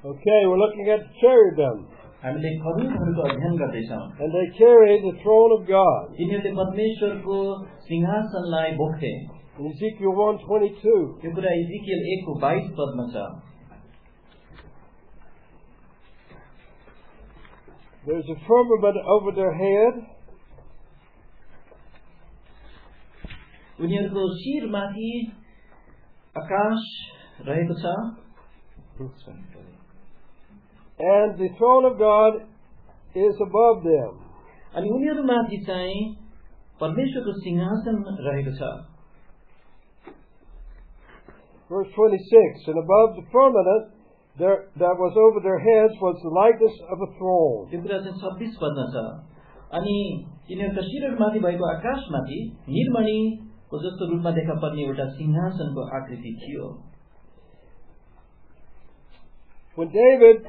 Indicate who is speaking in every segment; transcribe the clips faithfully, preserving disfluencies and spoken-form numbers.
Speaker 1: Okay, we're looking at the cherubim.
Speaker 2: हामीले खरुबहरूको अध्ययन गर्दैछौं.
Speaker 1: And they carry the throne of God.
Speaker 2: तिनीहरूले परमेश्वरको सिंहासनलाई बोक्थे.
Speaker 1: In Ezekiel one twenty-two.
Speaker 2: यो कुरा Ezekiel एक को बाइस पदमा छ.
Speaker 1: There's a firmament over their head.
Speaker 2: उनीहरूको शिरमाथि आकाश रहेको छ.
Speaker 1: And the throne of God is above them.
Speaker 2: अनि उनीहरूमाथि चाहिँ परमेश्वरको सिंहासन रहेको छ.
Speaker 1: Verse twenty-six, and above the firmament there that was over their heads was the likeness of a throne.
Speaker 2: यो कुरा चाहिँ छब्बीस पदमा छ. अनि तिनीहरूका शिरमाथि भएको आकाशमाथि नीलमणिको जस्तो रूपमा देखा पर्ने एउटा सिंहासनको आकृति थियो.
Speaker 1: When David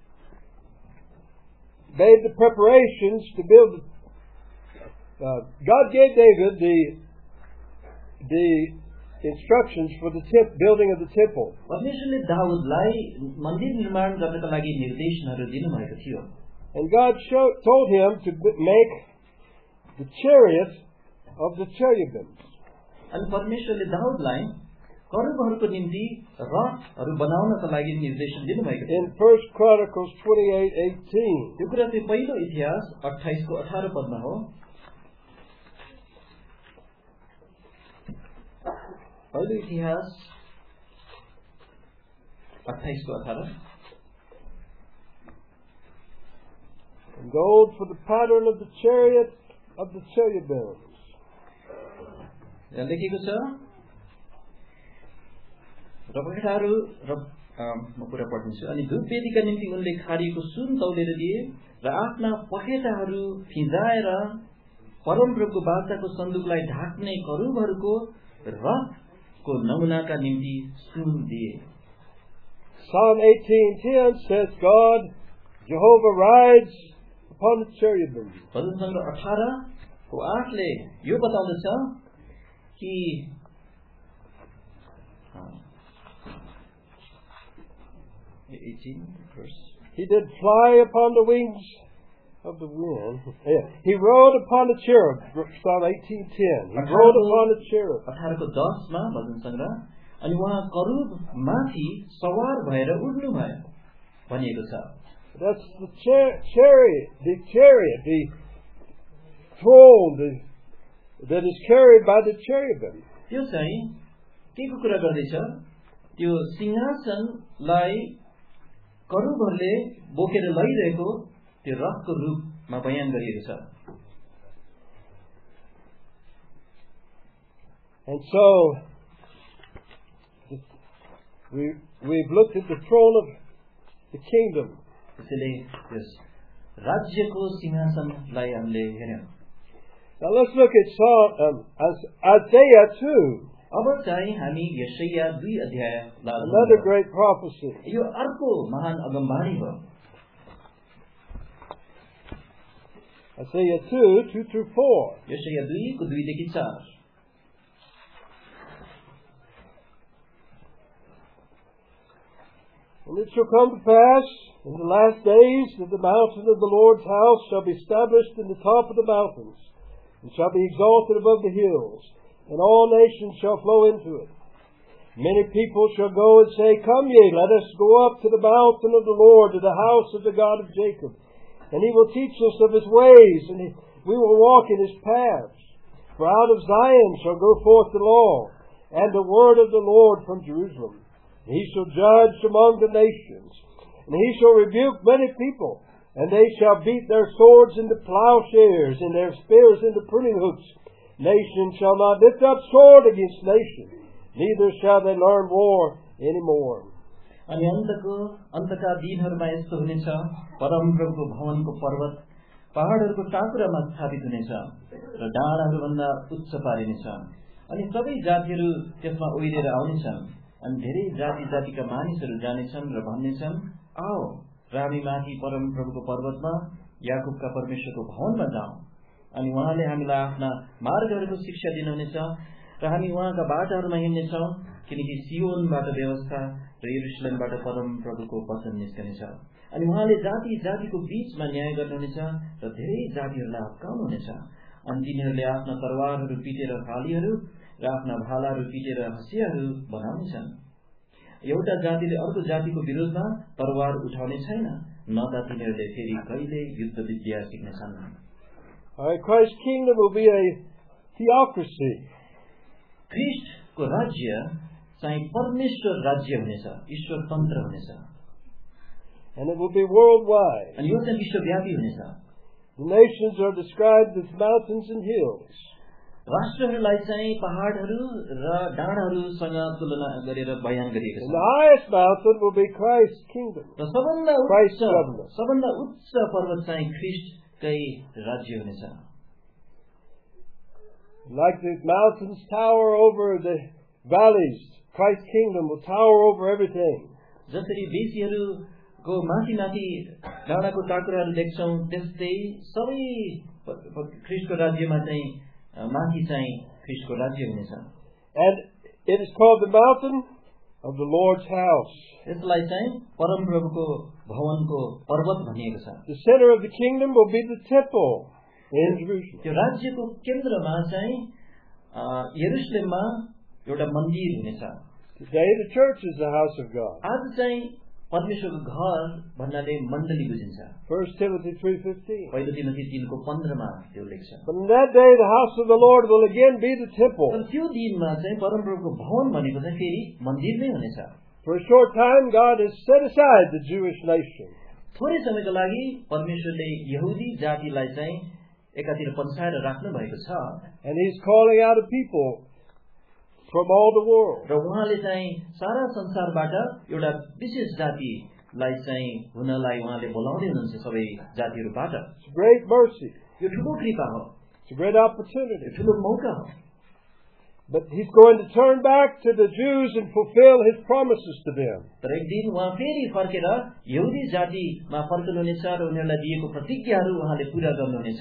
Speaker 1: made the preparations to build, uh, God gave David the the instructions for the tip, building of the temple.
Speaker 2: परमेश्वरले दाऊदलाई मन्दिर निर्माण गर्नका लागि निर्देशनहरू दिनुभएको थियो.
Speaker 1: And God showed, told him to make the chariot of the cherubims.
Speaker 2: अनि परमेश्वरले दाऊदलाई करुबहरूको निम्ति रथहरू बनाउनका लागि निर्देशन दिनुभएको थियो.
Speaker 1: In First Chronicles twenty-eight eighteen.
Speaker 2: यो कुरा चाहिँ पहिलो इतिहास अट्ठाइस को अठारह पदमा हो. पहिलो इतिहास अट्ठाइस को अठारह.
Speaker 1: Gold for the pattern of the chariot of the cherubims.
Speaker 2: यहाँ लेखेको छ रपकेटाहरू र म कुरा पढ्छु. अनि धूप वेदीका निम्ति उनले खारीको सुन तौलेर दिए र आफ्ना पखेटाहरू फिजाएर परमप्रभुको वाचाको सन्दुकलाई ढाक्ने करुबहरूको रथको नमुनाका निम्ति सुन दिए.
Speaker 1: Psalm eighteen ten says God, Jehovah rides upon the cherubim.
Speaker 2: भजन सङ्ग्रह अठारह को आठ ले यो बताउँदछ कि eighteen verse.
Speaker 1: He did fly upon the wings of the wind. Yeah. He rode upon the cherub. Psalm eighteen ten. He rode upon the cherub.
Speaker 2: अठारह को दस मा भजन सङ्ग्रह. अनि उहाँ करुब माथि सवार भएर उड्नु भयो भनिएको छ.
Speaker 1: That's the char- chariot, the chariot, the throne the, that is carried by the cherubim.
Speaker 2: त्यो चाहिँ के को कुरा गर्दैछ? त्यो सिंहासनलाई करुबहरूले बोकेर लैरहेको त्यो रथको रूपमा बयान गरिएको छ.
Speaker 1: And so we we've looked at the throne of the kingdom.
Speaker 2: त्यसैले यस राज्यको सिंहासनलाई हामीले हेर्यौं.
Speaker 1: Now let's look at Psalm, um, Isaiah two.
Speaker 2: अब चाहिँ हामी यशाया दुई अध्याय लाग्छौं.
Speaker 1: Another great prophecy.
Speaker 2: यो अर्को महान अगमबाणी हो.
Speaker 1: Isaiah two, two through four.
Speaker 2: यशाया दुई को दुई देखि चार.
Speaker 1: And it shall come to pass in the last days that the mountain of the Lord's house shall be established in the top of the mountains, and shall be exalted above the hills, and all nations shall flow into it. Many people shall go and say, Come ye, let us go up to the mountain of the Lord, to the house of the God of Jacob. And He will teach us of His ways, and he, we will walk in His paths. For out of Zion shall go forth the law, and the word of the Lord from Jerusalem. And He shall judge among the nations, and He shall rebuke many people, and they shall beat their swords into plowshares, and their spears into pruning hooks. Nation shall not lift up sword against nation, neither shall they learn war anymore.
Speaker 2: अनि अन्तको अन्तका दिनहरूमा यस्तो हुनेछ, परम प्रभुको भवनको पर्वत पहाडहरूको टाकुरामा स्थापित हुनेछ र डाँडाहरूभन्दा उच्च पारिनेछ. अनि सबै जातिहरू त्यसमा ओइलेर आउनेछन्. अनि धेरै जाति जातिका मानिसहरू जानेछन् र भन्नेछन्, आओ र हामी माथि परम प्रभुको पर्वतमा याकुबका परमेश्वरको भवनमा जाउँ. अनि उहाँले हामीलाई आफ्ना मार्गहरूको शिक्षा दिनुहुनेछ र हामी उहाँका बाटाहरूमा हिँड्नेछौँ किनकि सियोनबाट व्यवस्था र यरुशलेमबाट परम प्रभुको वचन निस्कनेछ। अनि उहाँले जाति जातिको बीचमा न्याय गर्नुहुनेछ र धेरै जातिहरूलाई हप्काउनुहुनेछ। अनि तिनीहरूले आफ्ना तरवारहरू पिटेर फालीहरू र आफ्ना भालाहरू पिटेर हँसियाहरू बनाउनेछन्। एउटा जातिले अर्को जातिको विरोधमा तरवार उठाउने छैन, न त तिनीहरूले फेरि कहिले युद्ध विद्या सिक्नेछन्।
Speaker 1: Christ's kingdom will be a theocracy.
Speaker 2: ख्रीष्टको राज्य चाहिँ परमेश्वर राज्य हुनेछ, ईश्वर तन्त्र हुनेछ।
Speaker 1: And it will be worldwide.
Speaker 2: अनि यो चाहिँ विश्वव्यापी हुनेछ।
Speaker 1: The nations are described as mountains and hills.
Speaker 2: राष्ट्रहरूलाई चाहिँ पहाडहरू र डाँडाहरूसँग तुलना गरेर बयान गरिएको छ।
Speaker 1: And the highest mountain will be Christ's kingdom.
Speaker 2: र सबभन्दा उच्च सबभन्दा उच्च पर्वत चाहिँ ख्रीष्टकै राज्य हुनेछ।
Speaker 1: Like the mountains tower over the valleys, Christ's kingdom will tower over everything.
Speaker 2: जसरी बेसीहरूको माथि माथि डाँडाको टाकुराहरू देख्छौं, त्यस्तै सबै ख्रीष्टको राज्यमा चाहिँ माथि चाहिँ ख्रीष्टको राज्य हुनेछ।
Speaker 1: And it is called the mountain of the Lord's house.
Speaker 2: यसलाई चाहिँ परमप्रभुको भवनको पर्वत भनिएको छ।
Speaker 1: The center of the kingdom will be the temple in Jerusalem.
Speaker 2: त्यो राज्यको केन्द्रमा चाहिँ यरुशलेममा एउटा मन्दिर हुनेछ।
Speaker 1: Today the church is the house of God.
Speaker 2: आज चाहिँ परमेश्वरको घर भन्नाले मण्डली बुझिन्छ।
Speaker 1: First Timothy three fifteen.
Speaker 2: पहिलो तिमोथी तीन को पंद्रह मा त्यो लेख्छ।
Speaker 1: But in that day the house of the Lord will again be the temple.
Speaker 2: तर त्यो दिनमा चाहिँ परमप्रभुको भवन भनेको चाहिँ फेरि मन्दिर नै हुनेछ।
Speaker 1: For a short time God has set aside the Jewish nation.
Speaker 2: थोरै समयको लागि परमेश्वरले यहुदी जातिलाई चाहिँ एकातिर पन्साएर राख्नु भएको छ।
Speaker 1: And He's calling out a people from all the world.
Speaker 2: र उहाँले चाहिँ सारा संसारबाट एउटा विशेष जातिलाई चाहिँ हुनलाई उहाँले बोलाउँदै हुनुहुन्छ सबै जातिहरूबाट।
Speaker 1: It's a great mercy.
Speaker 2: यो ठुलो कृपा हो।
Speaker 1: It's a great opportunity.
Speaker 2: ठुलो मौका हो।
Speaker 1: But He's going to turn back to the Jews and fulfill His promises to them.
Speaker 2: तर एक दिन उहाँ फेरि फर्केर यहुदी जातिमा फर्कनुहुनेछ र उनीहरूलाई दिएको प्रतिज्ञाहरू उहाँले पूरा गर्नुहुनेछ।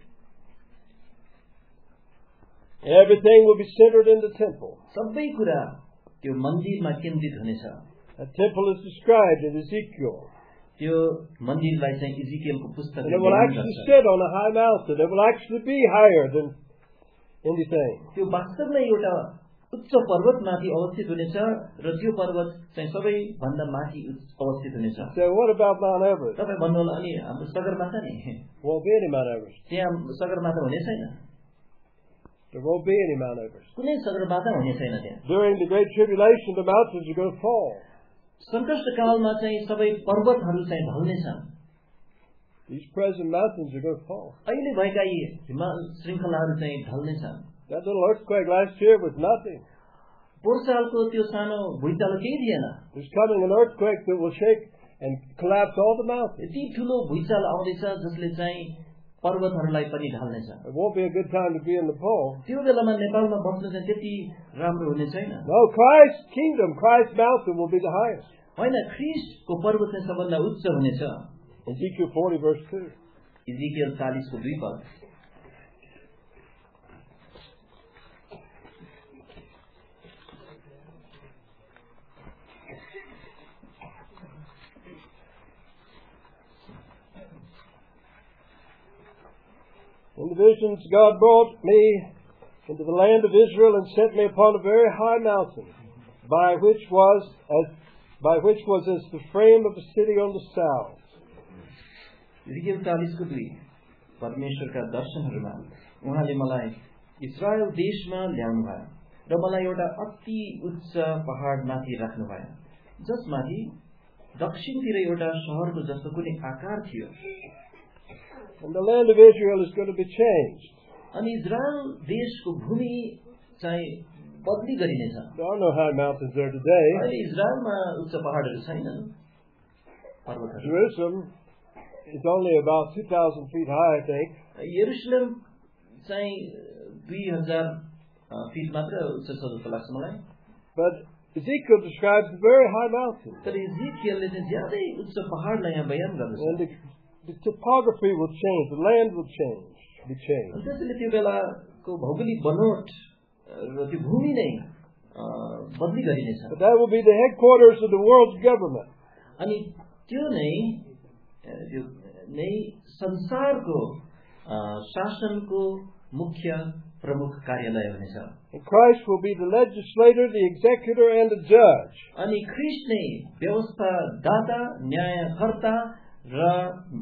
Speaker 1: Everything will be centered in the temple.
Speaker 2: सबै कुरा त्यो मन्दिरमा केन्द्रित हुनेछ।
Speaker 1: The temple is described in Ezekiel.
Speaker 2: त्यो मन्दिरलाई चाहिँ इजिकियलको पुस्तकले
Speaker 1: And it will actually sit on a high mountain. It will actually be higher than anything.
Speaker 2: त्यो वास्तवमै एउटा उच्च पर्वतमाथि अवस्थित हुनेछ र त्यो पर्वत चाहिँ सबै भन्दा माथि अवस्थित हुनेछ।
Speaker 1: So what about Mount Everest?
Speaker 2: तपाई भन्नुहोला अनि हाम्रो सगरमाथा नि?
Speaker 1: Won't be any Mount Everest.
Speaker 2: त्यहाँ सगरमाथा हुने छैन।
Speaker 1: There won't be any Mount Everest.
Speaker 2: कुनै सगरमाथा हुने छैन त्यहाँ।
Speaker 1: During the Great Tribulation, the mountains are going to fall.
Speaker 2: संकष्ट कालमा चाहिँ सबै पर्वतहरू चाहिँ ढल्नेछन्।
Speaker 1: These present mountains are going to fall.
Speaker 2: अहिले भएका यी हिमाल श्रृङ्खलाहरू चाहिँ ढल्नेछन्।
Speaker 1: That little earthquake last year was nothing.
Speaker 2: पोहोर सालको त्यो सानो भुइँचालो केही थिएन।
Speaker 1: There's coming an earthquake that will shake and collapse all the mountains.
Speaker 2: यति ठुलो भुइँचालो आउँदैछ जसले चाहिँ पर्वतहरूलाई पनि ढल्नेछ।
Speaker 1: It won't be a good time to be in Nepal.
Speaker 2: त्यो बेलामा नेपालमा बस्नु चाहिँ त्यति राम्रो हुने छैन।
Speaker 1: No, Christ's kingdom, Christ's mountain will be the highest.
Speaker 2: होइन, ख्रीष्टको पर्वत चाहिँ सबभन्दा उच्च हुनेछ।
Speaker 1: Ezekiel forty verse two.
Speaker 2: Ezekiel चालीस को दुई पद।
Speaker 1: In the visions, God brought me into the land of Israel and set me upon a very high mountain, by which was as by which was as the frame of a city on the south.
Speaker 2: Ezekiel चालीस को दुई। परमेश्वरका दर्शनहरूमा उहाँले मलाई इस्रायल देशमा ल्याउनु भयो र मलाई एउटा अति उच्च पहाडमाथि राख्नु भयो, जसमाथि दक्षिणतिर एउटा शहरको जस्तो कुनै आकार थियो।
Speaker 1: And the land of Israel is going to be changed.
Speaker 2: अनि इजरायल देशको भूमि चाहिँ बदली गरिनेछ।
Speaker 1: There are no high mountains there today.
Speaker 2: अहिले इजरायलमा उच्च पहाडहरू छैनन्, पर्वतहरू।
Speaker 1: Jerusalem is only about two thousand feet high, I think.
Speaker 2: यरुशलेम चाहिँ दुई हजार फिट मात्र उच्च छ जस्तो लाग्छ मलाई।
Speaker 1: But Ezekiel describes a very high mountain.
Speaker 2: तर इजिकियलले चाहिँ ज्यादै उच्च पहाडलाई यहाँ बयान गर्दछ।
Speaker 1: And the, the topography will change. The land will change. Be changed.
Speaker 2: त्यसैले त्यो बेलाको भौगोलिक बनोट र त्यो भूमि नै बदली गरिनेछ
Speaker 1: But that will be the headquarters of the world's government.
Speaker 2: अनि त्यो नै त्यो नै संसारको शासनको मुख्य प्रमुख कार्यालय हुनेछ
Speaker 1: And Christ will be the legislator, the executor, and the judge.
Speaker 2: अनि ख्रीष्ट नै व्यवस्थादाता न्यायकर्ता र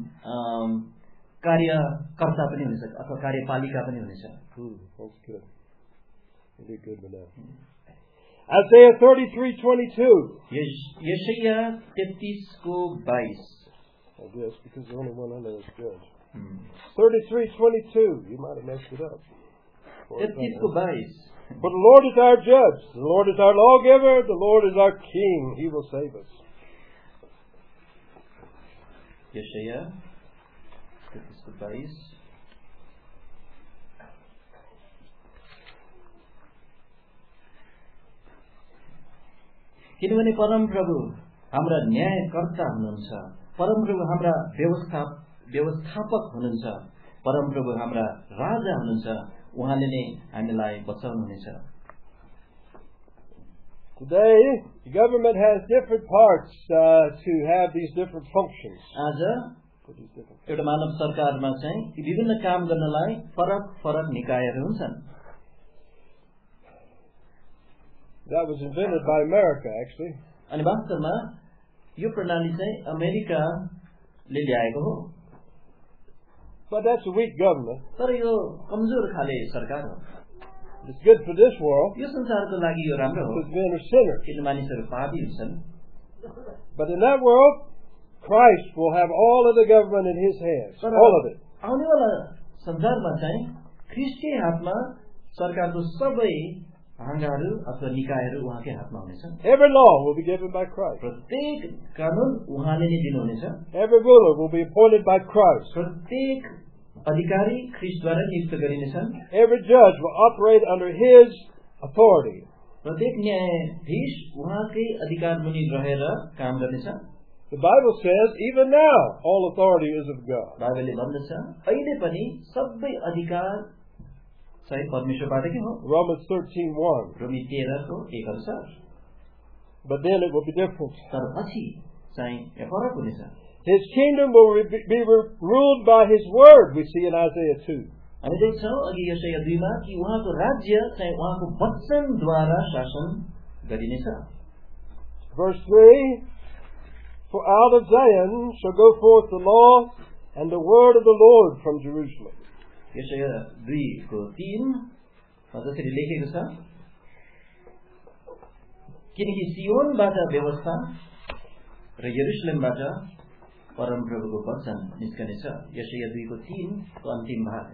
Speaker 2: कार्यकर्ता पनि हुनेछ अथवा कार्यपालिका पनि हुनेछ
Speaker 1: Hmm, that's good. Really good with that. Isaiah thirty-three twenty-two.
Speaker 2: यशाया तैंतीस को बाईस.
Speaker 1: I guess because the only one I know is judge.
Speaker 2: Hmm.
Speaker 1: thirty-three twenty-two. You might have messed it up.
Speaker 2: तैंतीस को बाईस.
Speaker 1: For the Lord is our judge, the Lord is our lawgiver, the Lord is our king. He will save us.
Speaker 2: यशाया तैंतीस को बाईस. किनभने परम प्रभु हाम्रा न्यायकर्ता हुनुहुन्छ परम प्रभु हाम्रा व्यवस्था व्यवस्थापक हुनुहुन्छ परम प्रभु हाम्रा राजा हुनुहुन्छ उहाँले नै हामीलाई बचाउनुहुनेछ
Speaker 1: Today, the government has different parts uh, to have these different functions.
Speaker 2: आज एउटा मानव सरकारमा चाहिँ विभिन्न काम गर्नलाई फरक फरक निकायहरू हुन्छन्
Speaker 1: That was invented by America, actually.
Speaker 2: अनि वास्तवमा यो प्रणाली चाहिँ अमेरिकाले ल्याएको हो
Speaker 1: But that's a weak government.
Speaker 2: तर यो कमजोर खाले सरकार हो
Speaker 1: It's good for this world.
Speaker 2: यो संसारको लागि यो राम्रो हो
Speaker 1: Because men are sinners.
Speaker 2: किन मानिसहरू पापी हुन्छन्
Speaker 1: But in that world, Christ will have all of the government in His hands. All of it.
Speaker 2: आउनेवाला संसारमा चाहिँ ख्रीष्टकै हातमा सरकारको सबै हाँगाहरू अथवा निकायहरू उहाँकै हातमा हुनेछन्
Speaker 1: Every law will be given by Christ.
Speaker 2: प्रत्येक कानून उहाँले नै दिनुहुनेछ
Speaker 1: Every ruler will be appointed by Christ.
Speaker 2: प्रत्येक अधिकारी ख्रीष्टद्वारा नियुक्त गरिनेछन्
Speaker 1: Every judge will operate under His authority.
Speaker 2: प्रत्येक न्यायाधीश उहाँकै अधिकार मुनि रहेर काम गर्नेछ
Speaker 1: The Bible says, even now, all authority is of God.
Speaker 2: बाइबलले भन्दछ अहिले पनि सबै अधिकार चाहिँ परमेश्वरबाटै हो
Speaker 1: Romans thirteen one.
Speaker 2: रोमी तेह्र को एक अनुसार
Speaker 1: But then it will be different.
Speaker 2: तर पछि चाहिँ यहाँ फरक हुनेछ
Speaker 1: His kingdom will be be ruled by His word, we see in Isaiah two.
Speaker 2: हामी देख्छौँ अघि यशाया दुईमा कि उहाँको राज्य चाहिँ उहाँको वचनद्वारा शासन गरिनेछ
Speaker 1: Verse three, for out of Zion shall go forth the law and the word of the Lord from Jerusalem.
Speaker 2: यशाया दुई को तीन जसरी लेखेको छ किनकि सियोनबाट व्यवस्था र यरुशलेमबाट परम प्रभुको वचन निस्कनेछ यशाया दुई को तीन को अन्तिम भाग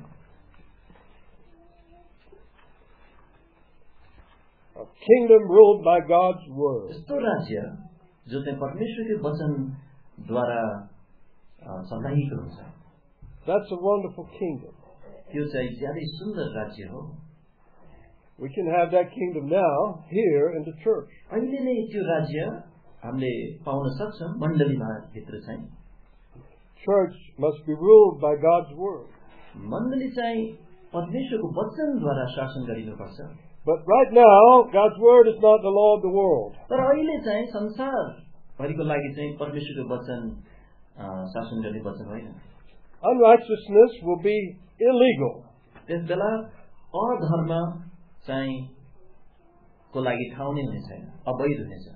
Speaker 1: A kingdom ruled by God's word.
Speaker 2: यस्तो राज्य जो चाहिँ परमेश्वरको वचनद्वारा चलाइएको हुन्छ
Speaker 1: That's a wonderful kingdom.
Speaker 2: त्यो चाहिँ ज्यादै सुन्दर राज्य हो
Speaker 1: We can have that kingdom now here in the church.
Speaker 2: अहिले नै त्यो राज्य हामीले पाउन सक्छौं मण्डलीमा भित्र चाहिँ
Speaker 1: Church must be ruled by God's word.
Speaker 2: मण्डली चाहिँ परमेश्वरको वचनद्वारा शासन गरिनुपर्छ
Speaker 1: But right now, God's word is not the law of the world.
Speaker 2: तर अहिले चाहिँ संसार भरिको लागि चाहिँ परमेश्वरको वचन शासन गर्ने वचन होइन
Speaker 1: Unrighteousness will be illegal.
Speaker 2: त्यसबेला अधर्म चाहिँ को लागि ठाउँ नै हुने छैन अवैध हुनेछ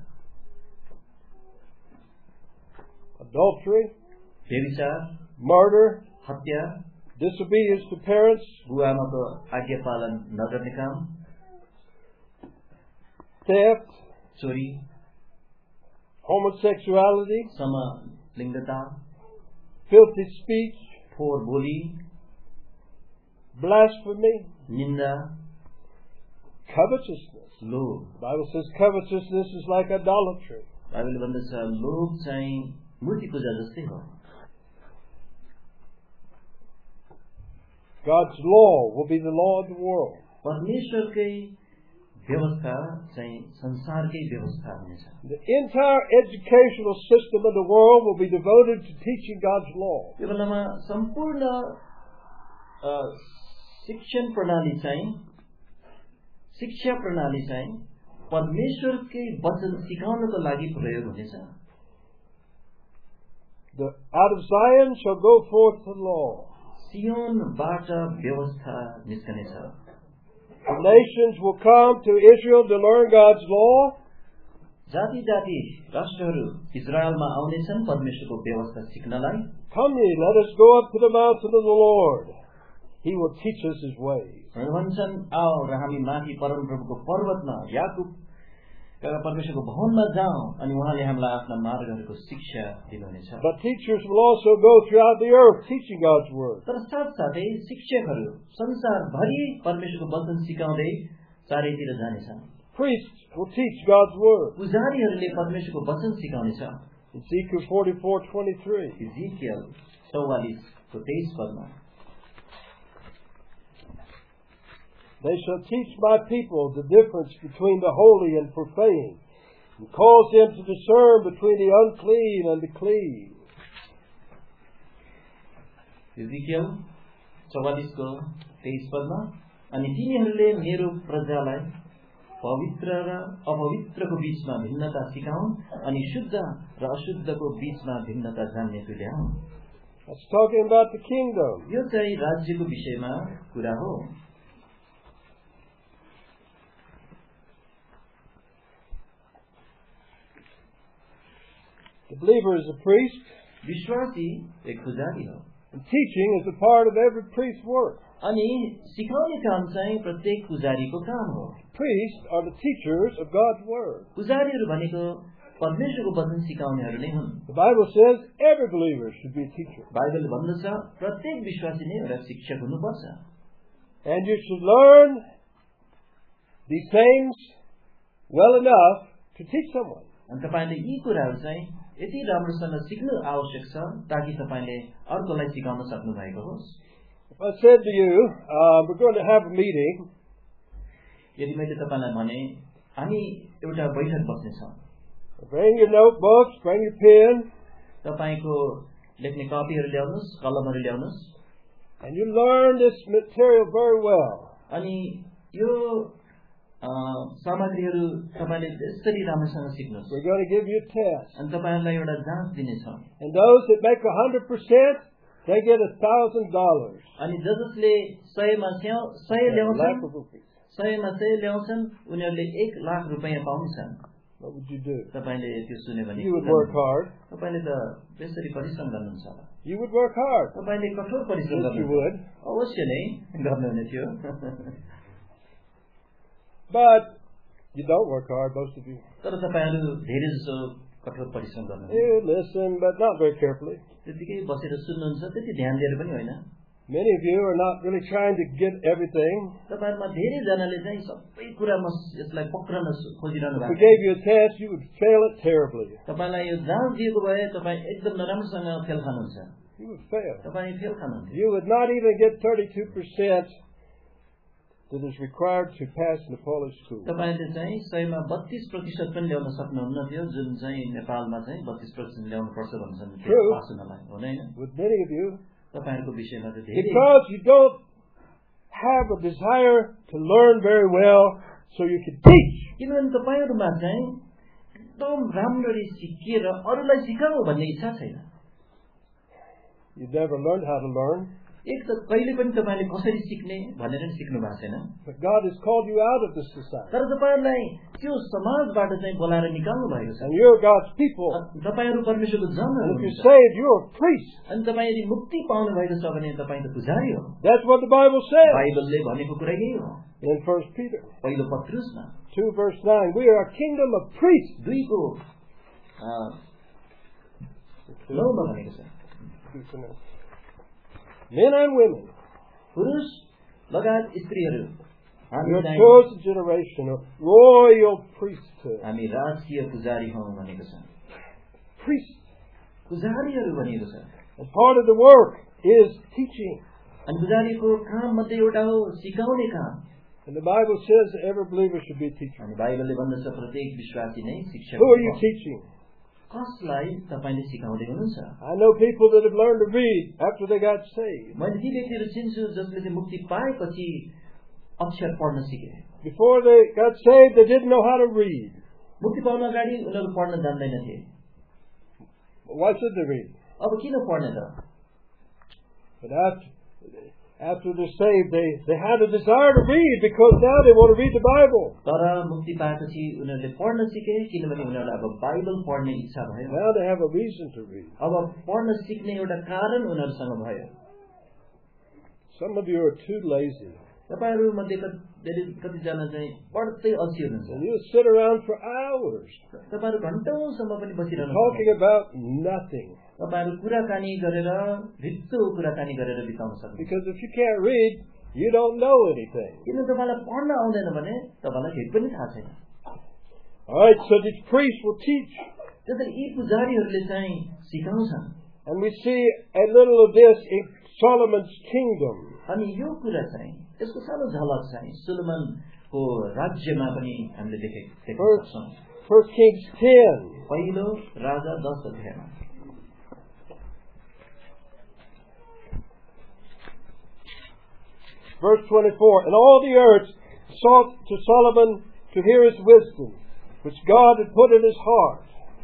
Speaker 1: Adultery,
Speaker 2: व्यभिचार
Speaker 1: murder,
Speaker 2: हत्या
Speaker 1: disobedience to parents,
Speaker 2: बुवाआमाको आज्ञा पालन नगर्ने काम
Speaker 1: theft,
Speaker 2: चोरी
Speaker 1: homosexuality,
Speaker 2: समलिङ्गता
Speaker 1: filthy speech,
Speaker 2: फोहोर बोली
Speaker 1: blasphemy,
Speaker 2: निन्दा
Speaker 1: covetousness.
Speaker 2: लोभ
Speaker 1: The Bible says covetousness is like idolatry.
Speaker 2: बाइबलले भन्दछ लोभ चाहिँ मूर्ति पूजा जस्तै हो
Speaker 1: God's law will be the law of the world.
Speaker 2: परमेश्वरकै व्यवस्था चाहिँ संसारकै व्यवस्था हुनेछ
Speaker 1: The entire educational system of the world will be devoted to teaching God's law.
Speaker 2: यो बेलामा सम्पूर्ण शिक्षण प्रणाली चाहिँ शिक्षा प्रणाली चाहिँ परमेश्वरकै वचन सिकाउनको लागि प्रयोग हुनेछ।
Speaker 1: The out of Zion shall go forth the law.
Speaker 2: सियोनबाट व्यवस्था निस्कनेछ।
Speaker 1: The nations will come to Israel to learn God's law.
Speaker 2: जाति जाति राष्ट्रहरू इजरायलमा आउनेछन् परमेश्वरको व्यवस्था सिक्नलाई।
Speaker 1: Come ye, let us go up to the mountain of the Lord. He will teach us his ways.
Speaker 2: भन्छन् आओ र हामी माथि परमप्रभुको पर्वतमा याकूब परमेश्वरको भवनमा जाउँ अनि उहाँले हामीलाई आफ्ना मार्गहरूको शिक्षा दिनुहुनेछ।
Speaker 1: But teachers will also go throughout the earth teaching God's word.
Speaker 2: तर साथसाथै शिक्षकहरू संसारभरि परमेश्वरको वचन सिकाउँदै चारैतिर जानेछन्।
Speaker 1: Priests will teach God's word.
Speaker 2: पुजारीहरूले परमेश्वरको वचन सिकाउनेछ।
Speaker 1: Ezekiel forty-four twenty-three.
Speaker 2: इजिकियल चौवालीस को तेईस पदमा
Speaker 1: They shall teach my people the difference between the holy and profane, and cause them to discern between the unclean and the clean.
Speaker 2: Ezekiel चौवालीस को तेईस पदमा अनि तिनीहरूले मेरो प्रजालाई पवित्र र अपवित्रको बीचमा भिन्नता सिकाउन् अनि शुद्ध र अशुद्धको बीचमा भिन्नता जान्ने तुल्याउन्।
Speaker 1: That's talking about the kingdom.
Speaker 2: यो चाहिँ राज्यको विषयमा कुरा हो।
Speaker 1: The believer is a priest.
Speaker 2: विश्वासी एक पुजारी हो।
Speaker 1: And teaching is a part of every priest's work.
Speaker 2: अनि सिकाउने काम चाहिँ प्रत्येक पुजारीको काम हो।
Speaker 1: Priests are the teachers of God's word.
Speaker 2: पुजारीहरू भनेको परमेश्वरको वचन सिकाउनेहरू नै हुन्।
Speaker 1: The Bible says every believer should be a teacher.
Speaker 2: बाइबलले भन्दछ प्रत्येक विश्वासी नै एउटा शिक्षक हुनुपर्छ।
Speaker 1: And you should learn these things well enough to teach someone.
Speaker 2: अनि तपाईले यी कुराहरू चाहिँ यति राम्रोसँग सिक्नु आवश्यक छ ताकि तपाईले अर्कोलाई सिकाउन सक्नु भएको होस्।
Speaker 1: If I said to you, uh, we're going to have a meeting.
Speaker 2: यदि मैले तपाईलाई भने हामी एउटा बैठक बस्ने छौं।
Speaker 1: Bring your notebooks, bring your pen.
Speaker 2: तपाईको लेख्ने कपीहरू ल्याउनुस्, कलमहरू ल्याउनुस्।
Speaker 1: And you learn this material very well.
Speaker 2: अनि यो सामग्रीहरू तपाईले यसरी राम्रोसँग सिक्नुस्।
Speaker 1: We're going to give you a test.
Speaker 2: अनि तपाईहरुलाई एउटा जाँच दिनेछौं।
Speaker 1: And those that make a hundred percent, they get a thousand dollars.
Speaker 2: अनि जसले सय मा सय ल्याउँछन्, सय मा सय ल्याउँछन्, उनीहरुले एक लाख रुपैयाँ पाउँछन्।
Speaker 1: What would you do?
Speaker 2: तपाईले त्यो सुने भने
Speaker 1: You would work hard.
Speaker 2: तपाईले त त्यसरी परिश्रम गर्नुहुन्छ होला।
Speaker 1: You would work hard.
Speaker 2: तपाईले कठोर परिश्रम
Speaker 1: Yes, you would.
Speaker 2: अवश्य नै गर्नुहुने थियो।
Speaker 1: But you don't work hard, most of you.
Speaker 2: तर तपाईहरु धेरै जसो कठोर परिश्रम गर्नुहुन्छ।
Speaker 1: You listen, but not very carefully.
Speaker 2: त्यतिकै बसेर सुन्नुहुन्छ, त्यति ध्यान दिएर पनि होइन।
Speaker 1: Many of you are not really trying to get everything.
Speaker 2: तपाईहरुमा धेरै जनाले चाहिँ सबै कुरामा यसलाई पक्रन खोजिरहनु भएको छ।
Speaker 1: If we gave you a test, you would fail it terribly.
Speaker 2: तपाईलाई यो जाँच दिएको भए तपाई एकदम नराम्रोसँग फेल खानुहुन्छ।
Speaker 1: You would fail.
Speaker 2: तपाई फेल खानुहुन्छ।
Speaker 1: You would not even get thirty-two percent that is required to pass in the Polish school.
Speaker 2: तपाईले चाहिँ सय मा बत्तीस प्रतिशत पनि ल्याउन सक्नुहुन्न थियो, जुन चाहिँ नेपालमा चाहिँ बत्तीस प्रतिशत ल्याउनु पर्छ भन्छन् त्यो पास हुनलाई, हो हैन?
Speaker 1: With many of you,
Speaker 2: तपाईहरुको विषयमा चाहिँ धेरै
Speaker 1: because you don't have a desire to learn very well so you can teach.
Speaker 2: किनभने तपाईहरुमा चाहिँ एकदम राम्ररी सिकेर अरूलाई सिकाऊ भन्ने इच्छा छैन।
Speaker 1: You never learned how to learn.
Speaker 2: एक त कहिले पनि तपाईले कसरी सिक्ने भनेर नि सिक्नु भएको छैन।
Speaker 1: But God has called you out of this society.
Speaker 2: तर तपाईहरुलाई त्यो समाजबाट चाहिँ बोलाएर निकाल्नु भएको छ।
Speaker 1: And you're God's people.
Speaker 2: तपाईहरु परमेश्वरको जनहरू
Speaker 1: And if you're
Speaker 2: हुनुहुन्छ।
Speaker 1: saved, you're a priest.
Speaker 2: अनि तपाई यदि मुक्ति पाउनु भएको छ भने तपाई त पुजारी हो।
Speaker 1: That's what the Bible says.
Speaker 2: बाइबलले भनेको कुरा यही हो।
Speaker 1: In First Peter
Speaker 2: पहिलो पत्रुसमा
Speaker 1: two verse nine, we are a kingdम of priests.
Speaker 2: दुईको नौमा भनेको छ।
Speaker 1: Men and women.
Speaker 2: पुरुष लगायत स्त्रीहरू हामी
Speaker 1: You're a chosen generation, a royal priesthood.
Speaker 2: हामी राष्ट्रिय पुजारी हौं भनेको छ।
Speaker 1: Priests.
Speaker 2: पुजारीहरू भनेको छ।
Speaker 1: And part of the work is teaching.
Speaker 2: अनि पुजारीको काम मध्ये एउटा हो सिकाउने काम।
Speaker 1: And the Bible says that every believer should be a teacher.
Speaker 2: अनि बाइबलले भन्दछ प्रत्येक विश्वासी नै शिक्षक
Speaker 1: Who are you teaching?
Speaker 2: कसलाई तपाईले सिकाउँदै हुनुहुन्छ?
Speaker 1: I know people that have learned to read after they got saved.
Speaker 2: मैले ती व्यक्तिहरू चिन्छु जसले चाहिँ मुक्ति पाएपछि अक्षर पढ्न सिके।
Speaker 1: Before they got saved, they didn't know how to read.
Speaker 2: मुक्ति पाउन अगाडि उनीहरू पढ्न जान्दैनथे।
Speaker 1: Why should they read?
Speaker 2: अब किन पढ्ने त?
Speaker 1: But after, after they're saved, they, they had a desire to read because now they want to read the Bible.
Speaker 2: तर मुक्ति पाएपछि उनीहरूले पढ्न सिके किनभने उनीहरूलाई अब बाइबल पढ्ने इच्छा भयो।
Speaker 1: Now they have a reason to read.
Speaker 2: अब पढ्न सिक्ने एउटा कारण उनीहरूसँग भयो।
Speaker 1: Some of you are too lazy.
Speaker 2: तपाईहरु मध्ये कतिजना चाहिँ पढ्दै अल्छी हुनुहुन्छ।
Speaker 1: And you sit around for hours
Speaker 2: तपाईहरु घण्टौंसम्म पनि बसिरहनु
Speaker 1: talking about nothing.
Speaker 2: तपाईहरु कुराकानी गरेर भित्तो कुराकानी गरेर बिताउन सक्नुहुन्छ।
Speaker 1: Because if you can't read, you don't know anything.
Speaker 2: किन तपाईलाई पढ्न आउँदैन भने तपाईलाई केही पनि थाहा छैन।
Speaker 1: All right, so these priests will teach.
Speaker 2: त्यसैले यी पुजारीहरूले चाहिँ सिकाउँछन्।
Speaker 1: And we see a little of this in Solomon's kingdom.
Speaker 2: अनि यो कुरा चाहिँ यसको सानो झलक चाहिँ सोलोमनको राज्यमा पनि हामीले देखेका छौं।
Speaker 1: First Kings ten.
Speaker 2: पहिलो राजा दस अध्यायमा
Speaker 1: Verse twenty-four. And all the earth sought to Solomon to hear his wisdom, which God had put in his heart.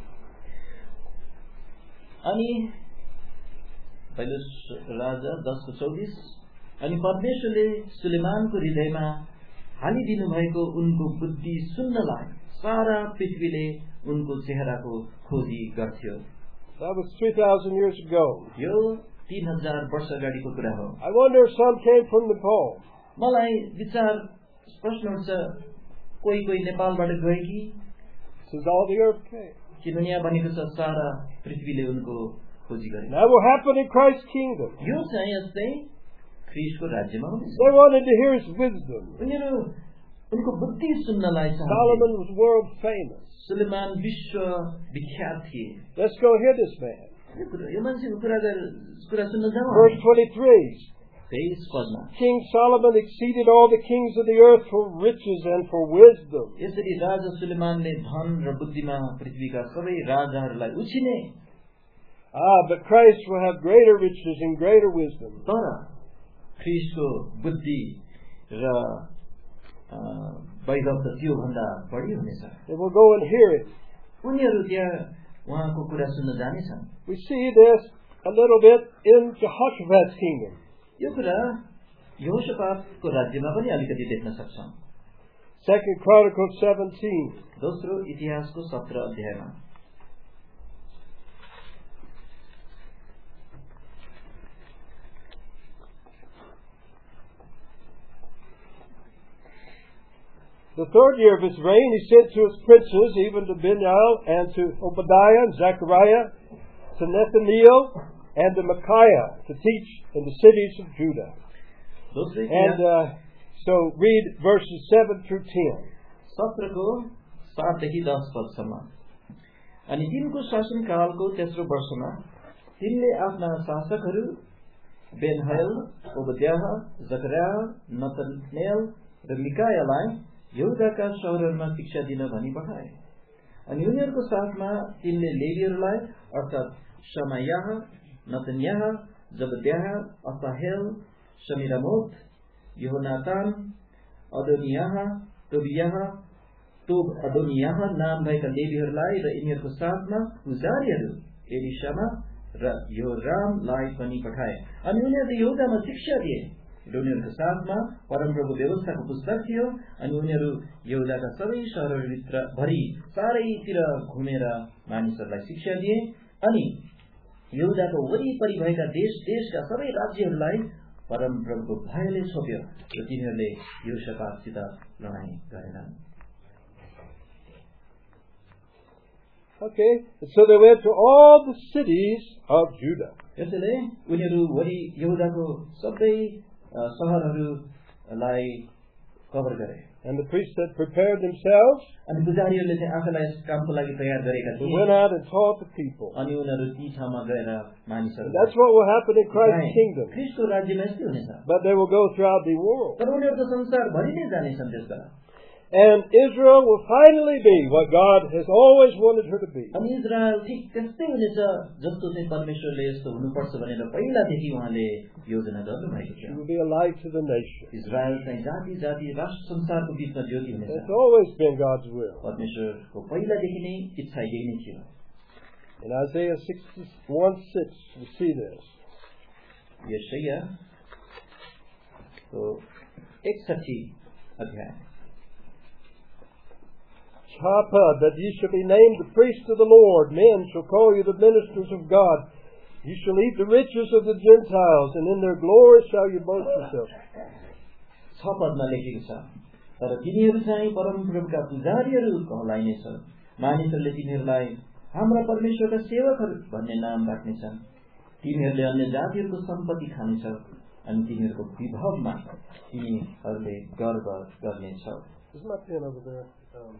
Speaker 2: अनि पहिलो राजा दस चौबीस अनि परमेश्वरले सुलेमानको हृदयमा हालिदिनु भएको उनको बुद्धि सुन्नलाई सारा पृथ्वीले उनको चेहराको खोजी गर्थ्यो।
Speaker 1: That was three thousand years ago.
Speaker 2: यो तीन हजार वर्ष अगाडिको कुरा हो।
Speaker 1: I wonder if some came from Nepal.
Speaker 2: मलाई विचार प्रश्न उठ्छ कोही कोही नेपालबाट गए कि?
Speaker 1: Since all the earth came.
Speaker 2: किनभने यहाँ भनेको छ सारा पृथ्वीले उनको खोजी गरे।
Speaker 1: That will happen in Christ's kingdom.
Speaker 2: यो चाहिँ यस्तै ख्रीष्टको राज्यमा हुनेछ।
Speaker 1: They wanted to hear his wisdom.
Speaker 2: उनीहरू उनको बुद्धि सुन्नलाई चाहन्थे।
Speaker 1: Solomon was world famous.
Speaker 2: Suleman विश्व विख्यात थिए।
Speaker 1: Let's go hear this man.
Speaker 2: यो मान्छेको कुरा कुरा सुन्न जाऊ।
Speaker 1: Verse twenty-three.
Speaker 2: तेईस Padma
Speaker 1: King Solomon exceeded all the kings of the earth for riches and for wisdom.
Speaker 2: यसरी राजा सुलेमानले धन र बुद्धिमा पृथ्वीका सबै राजाहरूलाई उछिने।
Speaker 1: Ah, but Christ will have greater riches and greater wisdom.
Speaker 2: तर ख्रीष्टको बुद्धि र वैभव त त्यो भन्दा बढी हुनेछ।
Speaker 1: They will go and hear it.
Speaker 2: उनीहरू त्यहाँ उहाँको कुरा सुन्न जानेछन्।
Speaker 1: We see this a little bit in Jehoshaphat's kingdom.
Speaker 2: यो कुरा यहोशापातको राज्यमा पनि अलिकति देख्न सक्छौं।
Speaker 1: Second Chronicles seventeen.
Speaker 2: दोस्रो इतिहासको सत्रह अध्यायमा
Speaker 1: The third year of his reign, he sent to his princes, even to Benaiah and to Obadiah and Zechariah, to Nathaniel and to Micaiah, to teach in the cities of Judah. And uh, so read verses seven through ten.
Speaker 2: सत्रको सातदेखि दस पदसम्म। अनि तिनको शासनकालको तेस्रो वर्षमा तिनले आफ्ना शासकहरू बेनहयल, ओबद्याह, जकर्याह, Nethanel र मिकायालाई यहुदाका शहरहरूमा शिक्षा दिन भनी पठाए। अनि उनीहरूको साथमा तिनले लेवीहरूलाई अर्थात् Shemaiah, Nethaniah, Zebadiah, Asahel, Shemiramoth, Jehonathan, Adonijah, Tobijah, Tobadonijah नाम भएका लेवीहरूलाई र यिनीहरूको साथमा पुजारीहरू एलिशामा र योरामलाई पनि पठाए। अनि उनीहरूले यहुदामा शिक्षा दिए र उनीहरूको साथमा परमप्रभु व्यवस्थाको पुस्तक थियो। अनि उनीहरू यहुदाका सबै शहरहरूभित्र भरि चारैतिर घुमेर मानिसहरूलाई शिक्षा दिए। अनि यहुदाको वरिपरि भएका देश देशका सबै राज्यहरूलाई परमप्रभुको भयले छोप्यो र तिनीहरूले यहोशापातसित लडाईं गरेनन्।
Speaker 1: Okay, so they went to all the cities of Judah.
Speaker 2: यसैले उनीहरू वरि यहुदाको सबै शहरहरूलाई कभर गरे।
Speaker 1: And the priests had prepared themselves.
Speaker 2: अनि पुजारीहरूले चाहिँ आफूलाई कामको लागि तयार गरेका थिए।
Speaker 1: They went out and taught the people.
Speaker 2: अनि उनीहरू ती ठाउँमा गएर मानिसहरू।
Speaker 1: That's what will happen in Christ's kingdom.
Speaker 2: ख्रीष्टको राज्यमा यस्तै हुनेछ।
Speaker 1: But they will go throughout the world.
Speaker 2: तर उनीहरू त संसारभरि नै जानेछन् त्यसबाट।
Speaker 1: And Israel will finally be what God has always wanted her to be.
Speaker 2: अनि इजरायल ठीक त्यस्तै हुनेछ जस्तो चाहिँ परमेश्वरले यस्तो हुनुपर्छ भनेर पहिलादेखि उहाँले योजना गर्नुभएको
Speaker 1: She
Speaker 2: थियो।
Speaker 1: will be a light to the nation.
Speaker 2: Israel चाहिँ जाति जाति राष्ट्र संसारको बीचमा ज्योति हुनेछ।
Speaker 1: It's always been God's will.
Speaker 2: परमेश्वरको पहिलादेखि नै इच्छा यही नै थियो।
Speaker 1: In Isaiah sixty-one six, we see this.
Speaker 2: यशाया तो एकसठी अध्याय।
Speaker 1: Chapa, that ye shall be named the priests of the Lord. Men shall call you the ministers of God. Ye shall eat the riches of the Gentiles, and in their glory shall you boast yourselves.
Speaker 2: छ पदमा लेखेको छ, तर तिनीहरू चाहिँ परमप्रभुका पुजारीहरू कहलाइनेछ। मानिसहरूले तिनीहरूलाई हाम्रा परमेश्वरका सेवकहरू भन्ने नाम राख्नेछन्। तिनीहरूले अन्य जातिहरूको सम्पत्ति खानेछ अनि तिनीहरूको विभवमा तिनीहरूले गर्व गर्नेछ।
Speaker 1: Is my pen over there? Um,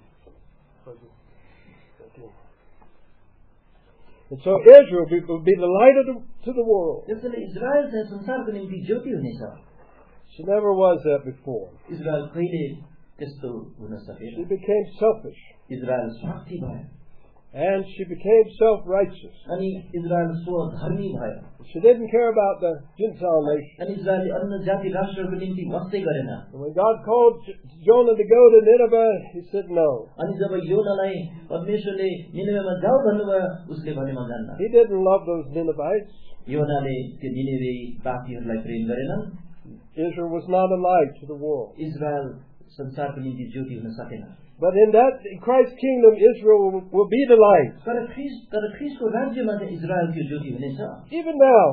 Speaker 1: And so Israel will be the light of the, to the world.
Speaker 2: त्यसैले इजरायल चाहिँ संसारको निम्ति ज्योति हुनेछ।
Speaker 1: She never was that before.
Speaker 2: Israel कहिले त्यस्तो हुन सकेन।
Speaker 1: She became selfish.
Speaker 2: इजरायल स्वार्थी भयो।
Speaker 1: And she became self-righteous.
Speaker 2: अनि इजरायल स्वधर्मी भयो।
Speaker 1: She didn't care about the Gentile nation.
Speaker 2: अनि इजरायलले अन्य जाति राष्ट्रहरूको निम्ति वास्तै गरेन।
Speaker 1: And when God called Jonah to go to Nineveh, he said no.
Speaker 2: अनि जब योनालाई परमेश्वरले निनेवेमा जाऊ भन्नुभयो, उसले भने म जान्न।
Speaker 1: He didn't love those Ninevites.
Speaker 2: योनाले त्यो निनेवे वासीहरूलाई प्रेम गरेनन्।
Speaker 1: Israel was not a light to the world.
Speaker 2: Israel संसारको निम्ति ज्योति हुन सकेन।
Speaker 1: But in that, in Christ's kingdom, Israel will, will be the light.
Speaker 2: तर ख्रीष्ट तर ख्रीष्टको राज्यमा चाहिँ इजरायल त्यो ज्योति हुनेछ।
Speaker 1: Even now,